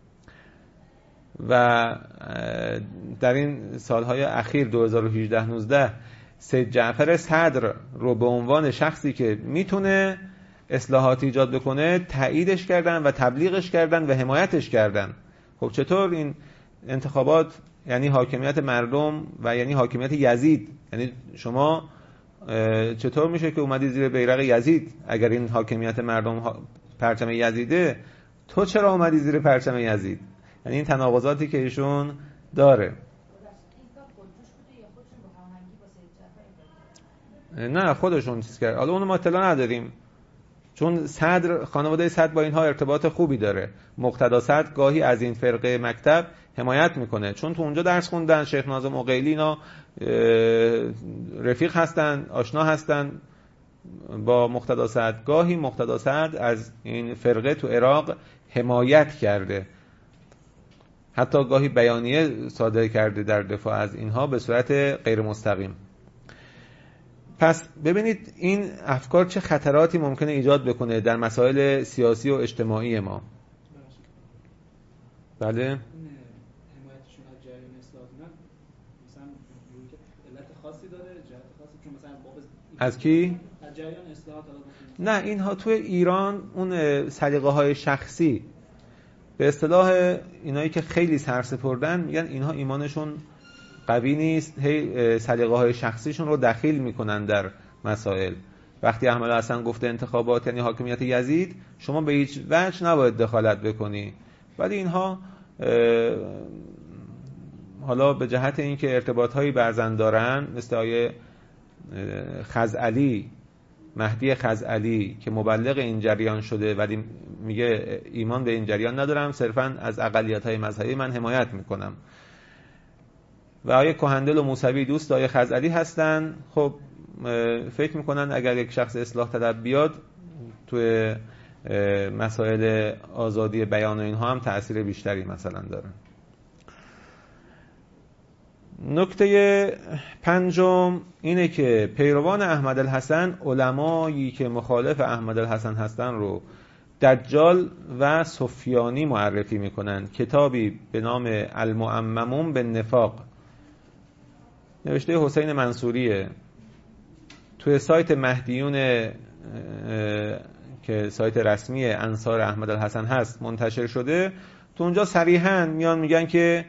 و در این سالهای اخیر 2018-19 سید جعفر صدر رو به عنوان شخصی که میتونه اصلاحات ایجاد بکنه تاییدش کردن و تبلیغش کردن و حمایتش کردن. خب چطور این انتخابات یعنی حاکمیت مردم و یعنی حاکمیت یزید؟ یعنی شما چطور میشه که اومدی زیر بیرق یزید اگر این حاکمیت مردم پرچم یزیده؟ تو چرا اومدی زیر پرچم یزید؟ یعنی این تناقضاتی که ایشون داره. نه خودشون چیز کرد. حالا اونو ما اطلاع نداریم، چون صدر خانواده صدر با اینها ارتباط خوبی داره. مقتدا صدر گاهی از این فرقه مکتب حمایت میکنه، چون تو اونجا درس خوندن. شیخ ناظم عقیلی اینا رفیق هستن، آشنا هستن با مقتدا صدر. گاهی مقتدا صدر از این فرقه تو عراق حمایت کرده، حتی گاهی بیانیه صادر کرده در دفاع از اینها به صورت غیر مستقیم. پس ببینید این افکار چه خطراتی ممکنه ایجاد بکنه در مسائل سیاسی و اجتماعی ما. بله. حمایتشون از جریان اصلاحات مثلا علت خاصی داره، جهت خاصی، چون مثلا از کی؟ از جریان اصلاحات. نه اینها تو ایران اون سلیقه های شخصی، به اصطلاح اینایی که خیلی سرسپردن میگن اینها ایمانشون قوی نیست، هی سلیقه های شخصیشون رو دخیل میکنن در مسائل. وقتی احمد حسن گفته انتخابات یعنی حاکمیت یزید، شما به هیچ وجه نباید دخالت بکنی. ولی اینها حالا به جهت اینکه ارتباط هایی برزن دارن، مثل آیه خزعلی، مهدی خزعلی که مبلغ این جریان شده ولی میگه ایمان به این جریان ندارم، صرفاً از اقلیت های مذهبی من حمایت میکنم. و آیه کهندل و موسوی دوست آیه خزعلی هستن. خب فکر میکنن اگر یک شخص اصلاح طلب بیاد توی مسائل آزادی بیان و اینها هم تأثیر بیشتری مثلا داره. نکته پنجم اینه که پیروان احمد الحسن علمایی که مخالف احمد الحسن هستن رو دجال و سفیانی معرفی میکنن. کتابی به نام المعممون بالنفاق نوشته حسین منصوریه، توی سایت مهدیون که سایت رسمی انصار احمد الحسن هست منتشر شده. تو اونجا صریحاً میان میگن که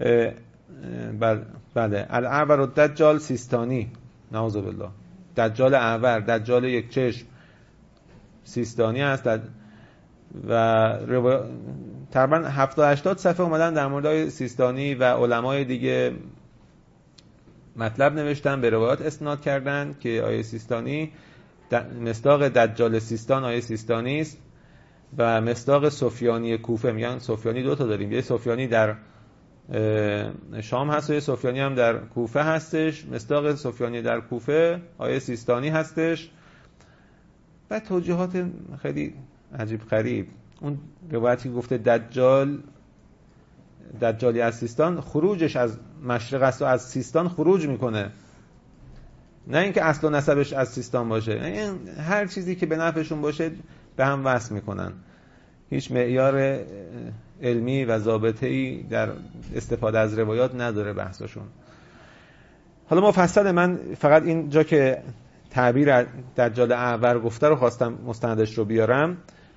بله الاعور الدجال سیستانی، نعوذ بالله، دجال اعور، دجال یک چشم سیستانی است. و تقریبا 70-80 صفحه اومدن در مورد سیستانی و علمای دیگه مطلب نوشتن، به روایات استناد کردن که آیه سیستانی مصداق دجال سیستان آیه سیستانی است و مصداق سفیانی کوفه. میگن سفیانی دو تا داریم، یه سفیانی در شام هست و یه سفیانی هم در کوفه هستش. مصداق سفیانی در کوفه آیه سیستانی هستش. بعد توجیهات خیلی عجیب غریب. اون روایتی گفته دجالی از سیستان خروجش از مشرق است و از سیستان خروج میکنه، نه اینکه اصل و نسبش از سیستان باشه. این هر چیزی که به نفعشون باشه به هم وصل میکنن. هیچ معیار علمی و ضابطه‌ای در استفاده از روایات نداره بحثشون. حالا مفصل من فقط این جا که تعبیر دجال اعور گفته رو خواستم مستندش رو بیارم.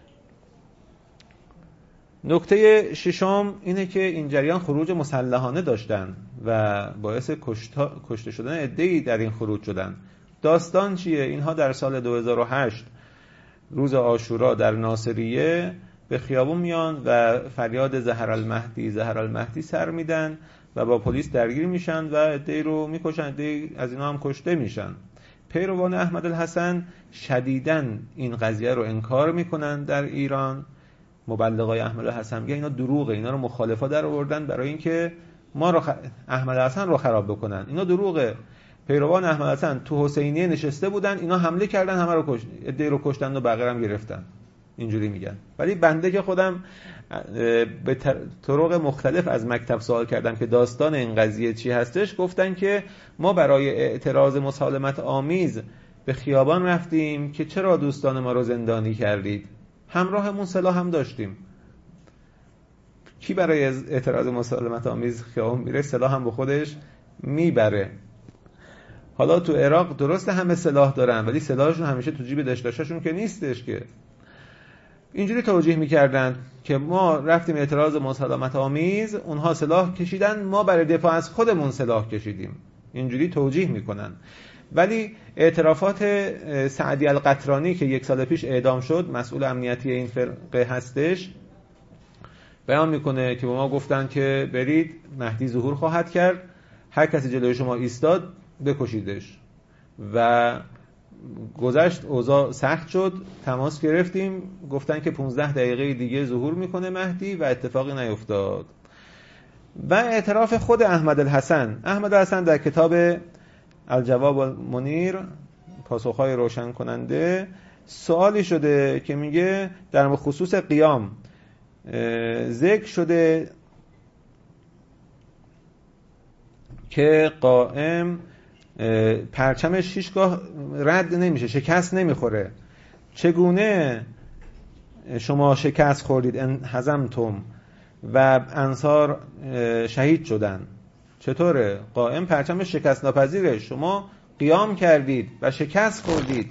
نکته ششم اینه که این جریان خروج مسلحانه داشتن و باعث کشته شدن عده‌ای در این خروج شدن. داستان چیه؟ اینها در سال 2008 روز عاشورا در ناصریه به خیابون میان و فریاد زهر المهدی سر میدن و با پلیس درگیر میشن و عده‌ای رو میکشن، عده‌ای از اینا هم کشته میشن. پیروان احمد الحسن شدیداً این قضیه رو انکار میکنن در ایران. مبلغای احمد الحسن میگن اینا دروغه، اینا رو مخالفا در آوردن برای اینکه ما رو احمد الحسن رو خراب بکنن. اینا دروغه. پیروان احمد الحسن تو حسینیه نشسته بودن، اینا حمله کردن، همه رو عده‌ای رو کشتن و بقیه هم گرفتن. اینجوری میگن. ولی بنده که خودم به طرق مختلف از مکتب سوال کردم که داستان این قضیه چی هستش، گفتن که ما برای اعتراض مسالمت آمیز به خیابان رفتیم که چرا دوستان ما رو زندانی کردید، همراهمون سلاح هم داشتیم. کی برای اعتراض مسالمت آمیز خیابان میره؟ سلاح هم به خودش میبره. حالا تو عراق درست همه سلاح دارن ولی سلاحشون همیشه تو جیب داشتاشون که نیستش که. اینجوری توجیه میکردن که ما رفتیم اعتراض مسالمت آمیز، اونها سلاح کشیدن، ما برای دفاع از خودمون سلاح کشیدیم. اینجوری توجیه میکنن. ولی اعترافات سعدی القطرانی که 1 سال پیش اعدام شد، مسئول امنیتی این فرقه هستش، بیان میکنه که به ما گفتن که برید مهدی ظهور خواهد کرد، هر کسی جلوی شما ایستاد بکشیدش. و گذشت، اوضاع سخت شد، تماس گرفتیم، گفتن که 15 دقیقه دیگه ظهور میکنه مهدی و اتفاقی نیفتاد. و اعتراف خود احمد الحسن در کتاب الجواب المنیر، پاسخهای روشن کننده، سوالی شده که میگه در خصوص قیام ذکر شده که قائم پرچمش هیچگاه رد نمیشه، شکست نمیخوره. چگونه شما شکست خوردید انهزمتم و انصار شهید شدن؟ چطوره؟ قائم پرچمش شکست ناپذیره، شما قیام کردید و شکست خوردید.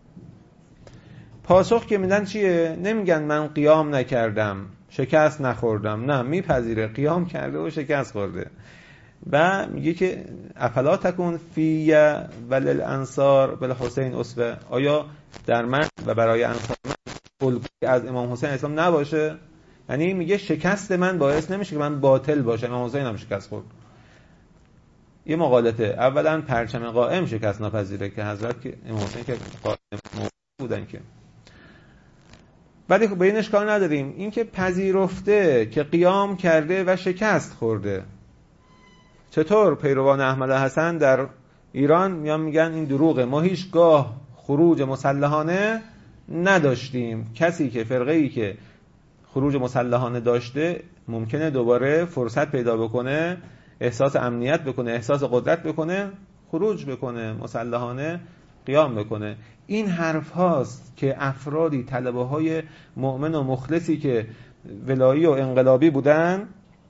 پاسخ که میدن چیه؟ نمیگن من قیام نکردم شکست نخوردم، نه، میپذیره قیام کرده و شکست خورده. و میگه که افلا تکون فی وللانصار بالحسین اسوه، آیا در من و برای انصار من الگویی از امام حسین اسلام نباشه؟ یعنی میگه شکست من باعث نمیشه که من باطل باشه، امام حسین هم شکست خورد. یه مقالطه، اولا پرچم قائم شکست ناپذیره که حضرت که امام حسین که قائم بودن که، ولی به این اشکال نداریم. این که پذیرفته که قیام کرده و شکست خورده. چطور پیروان احمد حسن در ایران میگن این دروغه، ما هیچگاه خروج مسلحانه نداشتیم. کسی که فرقه‌ای که خروج مسلحانه داشته ممکنه دوباره فرصت پیدا بکنه، احساس امنیت بکنه، احساس قدرت بکنه، خروج بکنه مسلحانه، قیام بکنه. این حرف هاست که افرادی طلبه های مؤمن و مخلصی که ولایی و انقلابی بودن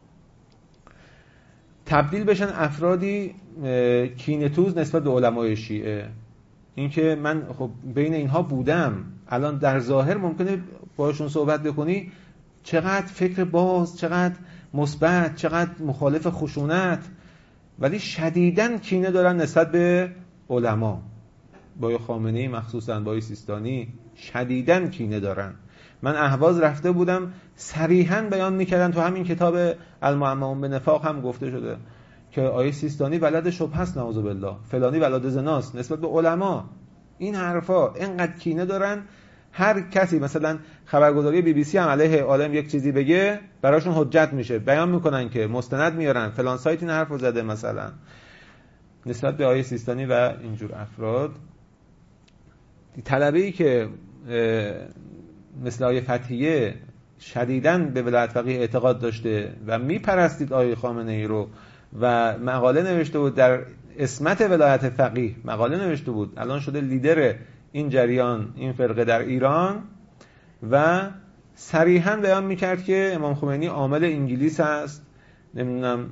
تبدیل بشن افرادی کینه‌توز نسبت به علمای شیعه. این که من خب بین اینها بودم، الان در ظاهر ممکنه باشون صحبت بکنی چقدر فکر باز، چقدر مثبت، چقدر مخالف خشونت، ولی شدیداً کینه دارن نسبت به علما. با خامنه‌ای مخصوصاً با سیستانی شدیداً کینه دارن. من اهواز رفته بودم، صریحاً بیان میکردن، تو همین کتاب المعمون به نفاق هم گفته شده که آیه سیستانی ولد شبهه است، نعوذ بالله، فلانی ولد زناست نسبت به علما. این حرفا اینقدر کینه دارن، هر کسی مثلا خبرگزاری BBC هم علیه عالم یک چیزی بگه براشون حجت میشه، بیان میکنن که مستند میارن فلان سایت این حرفو زده مثلا نسبت به آیه سیستانی و اینجور افراد. طلبه‌ای که مثل آیه فتحیه شدیداً به ولایت فقیه اعتقاد داشته و میپرستید آیه خامنه‌ای رو و مقاله نوشته بود در اسمت ولایت فقیه، مقاله نوشته بود، الان شده لیدر این جریان، این فرقه در ایران، و صریحاً بیان میکرد که امام خمینی عامل انگلیس هست، نمیدونم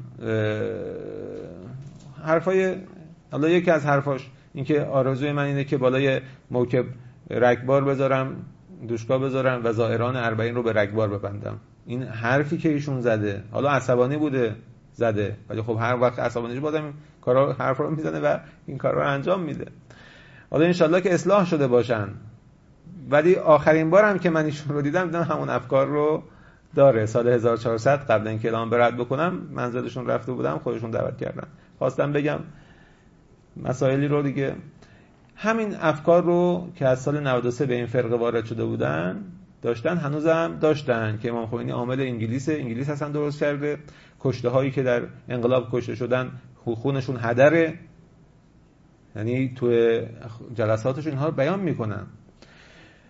حرفای، حالا یکی از حرفاش این که آرزوی من اینه که بالای موکب رگبار بذارم، دوشکا بذارم و زائران 40 رو به رگبار ببندم. این حرفی که ایشون زده، حالا عصبانی بوده زده، ولی خب هر وقت عصبانیش بازم حرف رو میزنه و این کار رو انجام میده. حالا انشالله که اصلاح شده باشن، ولی آخرین بار هم که من ایشون رو دیدم همون افکار رو داره. سال 1400 قبل اینکه اعلام به رد بکنم منزلشون رفته بودم، خودشون دعوت کردن، خواستم بگم مسائلی رو دیگه. همین افکار رو که از سال 93 به این فرقه وارد شده بودن داشتن، هنوزم داشتن که امام خمینی عامل انگلیس هستن درست کرده، کشته هایی که در انقلاب کشته شدن خونشون هدره، یعنی تو جلساتشون اینها رو بیان میکنن.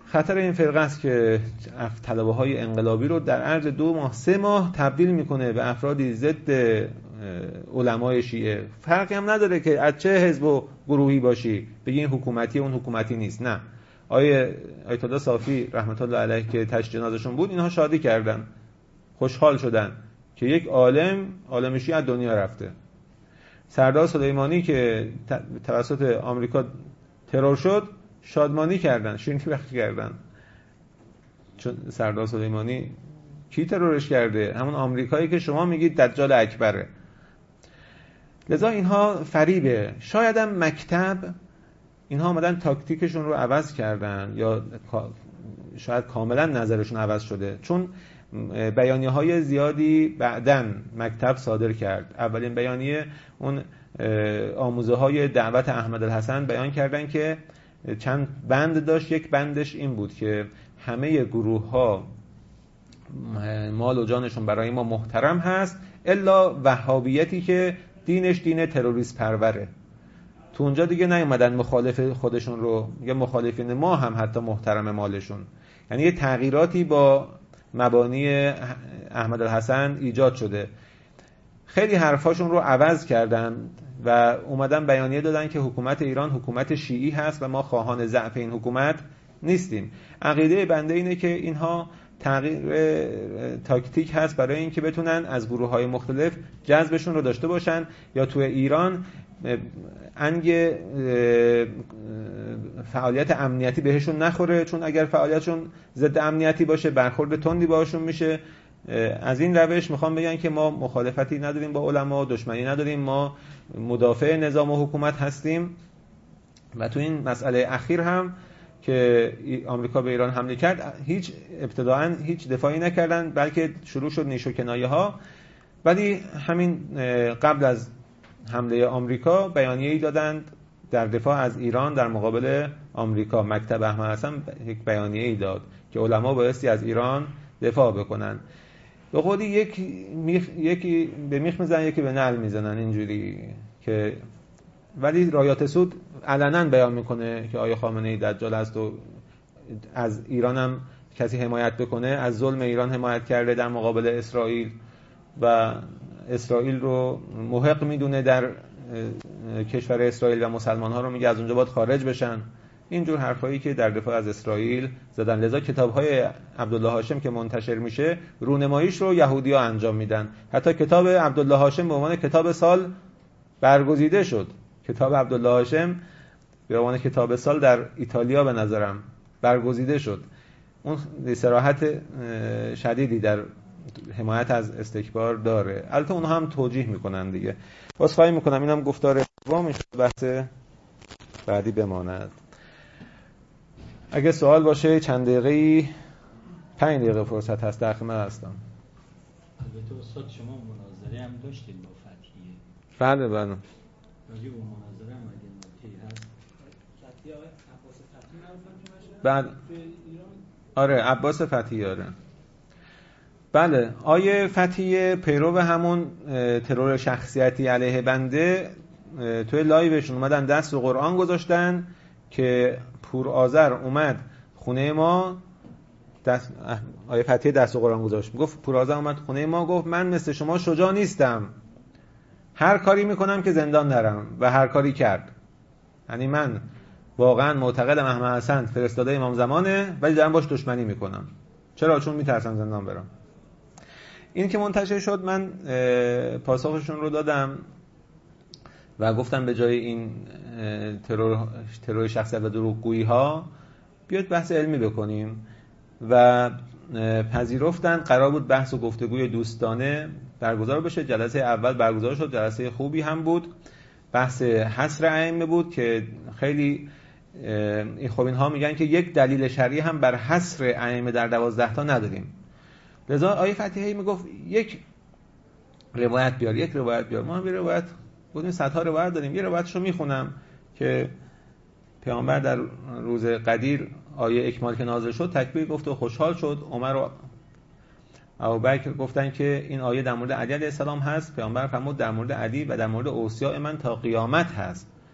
خطر این فرقه است که طلبه‌های انقلابی رو در عرض 2 ماه 3 ماه تبدیل میکنه به افرادی ضد علمای شیعه. فرقی هم نداره که از چه حزب و گروهی باشی، بگی این حکومتی اون حکومتی نیست. نه، آیت الله صافی رحمت الله علیه که تشییع جنازه‌شون بود، اینها شادی کردن، خوشحال شدن که یک عالم شیعه از دنیا رفته. سردار سلیمانی که توسط آمریکا ترور شد، شادمانی کردن، شیرینی بخشی کردن، چون سردار سلیمانی کی ترورش کرده؟ همون آمریکایی که شما میگید دجال اکبره. لذا اینها فریبه. شاید هم مکتب اینها آمدن تاکتیکشون رو عوض کردن، یا شاید کاملا نظرشون عوض شده، چون بیانیه‌های زیادی بعدن مکتب صادر کرد. اولین بیانیه اون آموزه‌های دعوت احمدالحسن بیان کردن که چند بند داشت. یک بندش این بود که همه گروه‌ها مال و جانشون برای ما محترم هست، الا وهابیتی که دینش دین تروریست پروره. تو اونجا دیگه نیومدن مخالف خودشون رو، یا مخالفین ما هم حتی محترم مالشون. یعنی یه تغییراتی با مبانی احمدالحسن ایجاد شده. خیلی حرفاشون رو عوض کردن و اومدن بیانیه دادن که حکومت ایران حکومت شیعی هست و ما خواهان ضعف این حکومت نیستیم. عقیده بنده اینه که اینها تغییر تاکتیک هست برای اینکه بتونن از گروه‌های مختلف جذبشون رو داشته باشن، یا توی ایران انگ فعالیت امنیتی بهشون نخوره، چون اگر فعالیتشون ضد امنیتی باشه برخورد تندی باشون میشه. از این روش میخوام بگن که ما مخالفتی نداریم با علما، دشمنی نداریم، ما مدافع نظام و حکومت هستیم. و تو این مسئله اخیر هم که آمریکا به ایران حمله کرد، ابتداعاً هیچ دفاعی نکردن، بلکه شروع شد نیش و کنایه ها. ولی همین قبل از حمله آمریکا بیانیه‌ای دادند در دفاع از ایران در مقابل آمریکا. مکتب احمدحسن یک بیانیه‌ای داد که علما بایستی از ایران دفاع بکنن. به قولی یکی به میخ میزنن، یکی به نعل میزنن، اینجوری که ولی رایات سود علنا بیان میکنه که آیا خامنه‌ای دجال است و از ایران هم کسی حمایت بکنه. از ظلم ایران حمایت کرده در مقابل اسرائیل و اسرائیل رو محق میدونه در کشور اسرائیل و مسلمان ها رو میگه از اونجا باید خارج بشن. اینجور حرفایی که در دفاع از اسرائیل زدن. لذا کتاب‌های عبدالله هاشم که منتشر میشه رونماییش رو یهودی‌ها انجام میدن. حتی کتاب عبدالله هاشم به عنوان کتاب سال برگزیده شد. کتاب عبدالله هاشم به عنوان کتاب سال در ایتالیا به نظرم برگزیده شد. اون صراحت شدیدی در حمایت از استکبار داره. البته اونها هم توجیه میکنن دیگه. عذرخواهی میکنم، اینم گفتار دومش، بحث بعدی بماند. اگه سوال باشه چند دقیقه‌ای، 5 دقیقه فرصت هست، در خدمت هستم. البته استاد شما مناظره هم داشتید با فتحیه. بله. راجع به مناظره هم اگه نکته‌ای هست. فتحیه آقای عباس فتحی معروفن که باشه. بعد آره عباس فتحی. آره بله. آیه فتحی پیرو همون ترور شخصیتی علیه بنده توی لایوشون اومدن دست و قرآن گذاشتن که پور آذر اومد خونه ما، آیه فتحی دست و قرآن گذاشت، گفت پور آذر اومد خونه ما، گفت من مثل شما شجاع نیستم، هر کاری میکنم که زندان نرم، و هر کاری کرد. یعنی من واقعا معتقدم احمدحسن فرستاده امام زمانه، ولی دارم باش دشمنی میکنم. چرا؟ چون میترسم زندان برم. این که منتشر شد من پاسخشون رو دادم و گفتم به جای این ترور شخصیت و دروغگویی ها بیاید بحث علمی بکنیم و پذیرفتن. قرار بود بحث و گفتگوی دوستانه برگزار بشه. جلسه اول برگزار شد، جلسه خوبی هم بود. بحث حصر ائمه بود که خیلی خب اینها میگن که یک دلیل شرعی هم بر حصر ائمه در 12 تا نداریم. لذا آیه فتحی میگفت یک روایت بیار. ما هم یه روایت بودیم، صدها روایت داریم. یه روایتشو میخونم که پیامبر در روز قدیر آیه اکمال که نازل شد تکبیر گفت و خوشحال شد. عمر و ابوبکر گفتن که این آیه در مورد علی علیه السلام هست. پیامبر فرمود در مورد علی و در مورد اوصیاء من تا قیامت هست.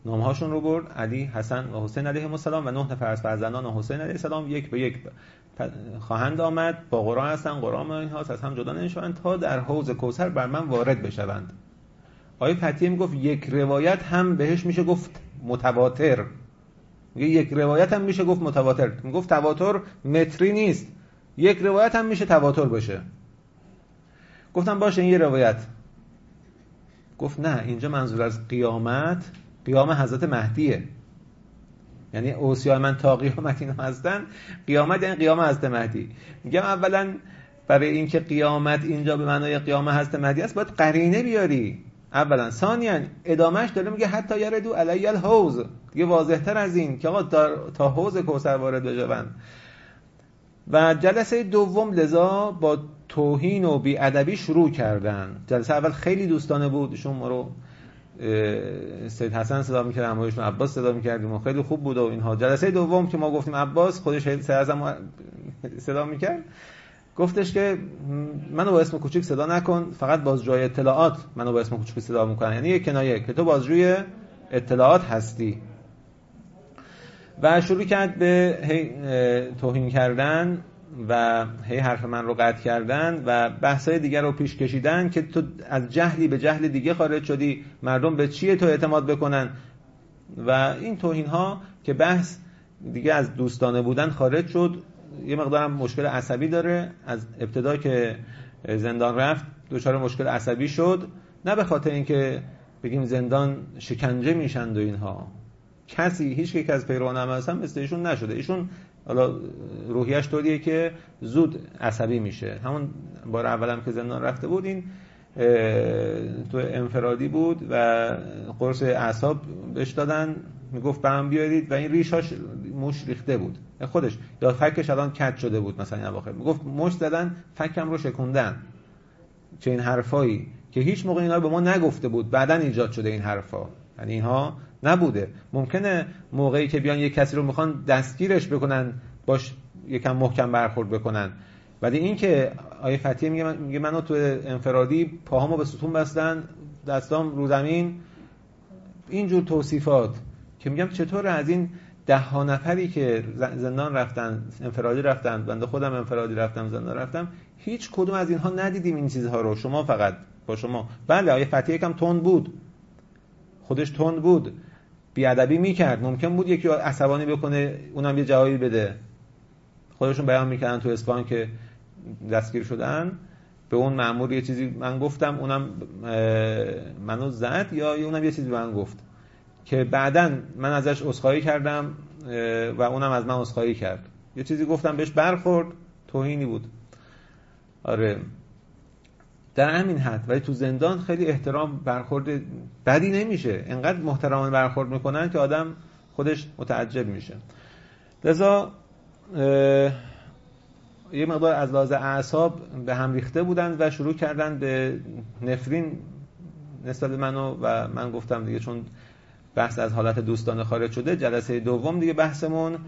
نامهاشون رو برد، علی، حسن و حسین علیهم السلام و 9 نفر از فرزندان حسین علیه السلام یک به یک خواهند آمد، با قرآن هستن، قرآن اینها از هم جدا نمیشوند تا در حوض کوثر بر من وارد بشوند. آقای فتحی میگفت یک روایت هم بهش میشه گفت متواتر. میگه یک روایت هم میشه گفت متواتر. میگفت تواتر متری نیست، یک روایت هم میشه تواتر بشه. گفتم باشه این یه روایت. گفت نه، اینجا منظور از قیامت قیام حضرت مهدیه، یعنی اوصیا من تا قیامت اینا هستن، قیامت یعنی قیام حضرت مهدی. میگم اولا برای اینکه قیامت اینجا به معنای قیام حضرت مهدی است باید قرینه بیاری اولا. ثانیاً ادامهش داره میگه حتی یردو علی الحوض، دیگه واضح‌تر از این که آقا تا حوض کوثر وارد بشوند. و جلسه دوم لذا با توهین و بی‌ادبی شروع کردن. جلسه اول خیلی دوستانه بود، ایشون ما رو سید حسن صدا می‌کرد، همایشون عباس صدا می‌کردیم و خیلی خوب بود و اینها. جلسه دوم که ما گفتیم عباس، خودش سید حسن صدا می‌کرد، گفتش که منو با اسم کوچیک صدا نکن، فقط بازجوی اطلاعات منو با اسم کوچیک صدا می‌کنن، یعنی یک کنایه که تو بازجوی اطلاعات هستی. و شروع کرد به توهین کردن و هی حرف من رو قطع کردن و بحثای دیگر رو پیش کشیدن که تو از جهلی به جهل دیگه خارج شدی، مردم به چیه تو اعتماد بکنن. و این توهین ها که بحث دیگه از دوستانه بودن خارج شد. یه مقدارم مشکل عصبی داره، از ابتدا که زندان رفت دچار مشکل عصبی شد، نه به خاطر اینکه بگیم زندان شکنجه میشند و اینها، کسی هیچ یک از پیروان هم هستن مثل ایشون نشده. ایشون حالا روحیش طوریه که زود عصبی میشه. همون بار اولم که زندان رفته بود این تو انفرادی بود و قرص اعصاب بهش دادن، میگفت برام بیارید و این ریشاش موش ریخته بود خودش، یا فکش الان کج شده بود مثلا این اواخر، میگفت مش زدن فکم رو شکوندن. چه این حرفایی که هیچ موقع اینا رو به ما نگفته بود، بعدن ایجاد شده این حرفا، یعنی اینها نبوده. ممکنه موقعی که بیان یک کسی رو میخوان دستگیرش بکنن باش یکم محکم برخورد بکنن، ولی این که آیه فتحی میگه منو تو انفرادی پاهامو به ستون بستن، دستام رو زمین، اینجور توصیفات که میگم چطور از این 10 نفری که زندان رفتن، انفرادی رفتن، بنده خودم انفرادی رفتم زندان رفتم، هیچ کدوم از اینها ندیدیم این چیزها رو. شما فقط با شما. بله آیه فتحی یکم تند بود، خودش تند بود، بیادبی میکرد، ممکن بود یکی عصبانی بکنه اونم یه جوابی بده. خودشون بیان میکردن تو اصفهان که دستگیر شدن، به اون مأمور یه چیزی من گفتم، اونم منو زد، یا اونم یه چیزی به من گفت که بعدن من ازش عذرخواهی کردم و اونم از من عذرخواهی کرد. یه چیزی گفتم بهش برخورد، توهینی بود. آره در همین حد. ولی تو زندان خیلی احترام، برخورد بدی نمیشه، انقدر محترمانه برخورد میکنن که آدم خودش متعجب میشه. لذا یه مقدار از لحاظ اعصاب به هم ریخته بودن و شروع کردن به نفرین نسبت منو و من گفتم دیگه چون بحث از حالت دوستانه خارج شده، جلسه دوم دیگه بحثو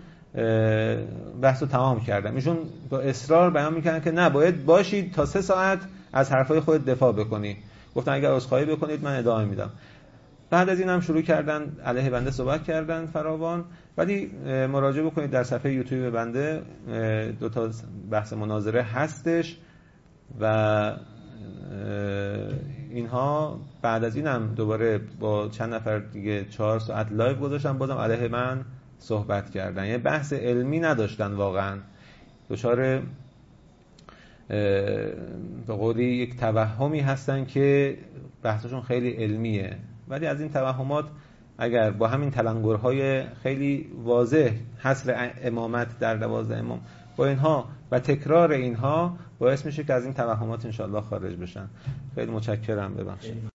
تمام کردم. ایشون با اصرار بیان میکنن که نه، باید باشید تا 3 ساعت از حرفای خودت دفاع بکنی. گفتن اگر عذرخواهی بکنید من ادامه میدم. بعد از این هم شروع کردن علیه بنده صحبت کردن فراوان. ولی مراجعه بکنید در صفحه یوتیوب بنده 2 تا بحث مناظره هستش و اینها. بعد از اینم دوباره با چند نفر دیگه 4 ساعت لایو گذاشتم، بازم علیه من صحبت کردن. یعنی بحث علمی نداشتن، واقعا دچار به قولی یک توهمی هستن که بحثشون خیلی علمیه، ولی از این توهمات اگر با همین تلنگرهای خیلی واضح حصر امامت در 12 امام با اینها و تکرار اینها باعث میشه که از این توهمات انشاءالله خارج بشن. خیلی متشکرم. ببخشید.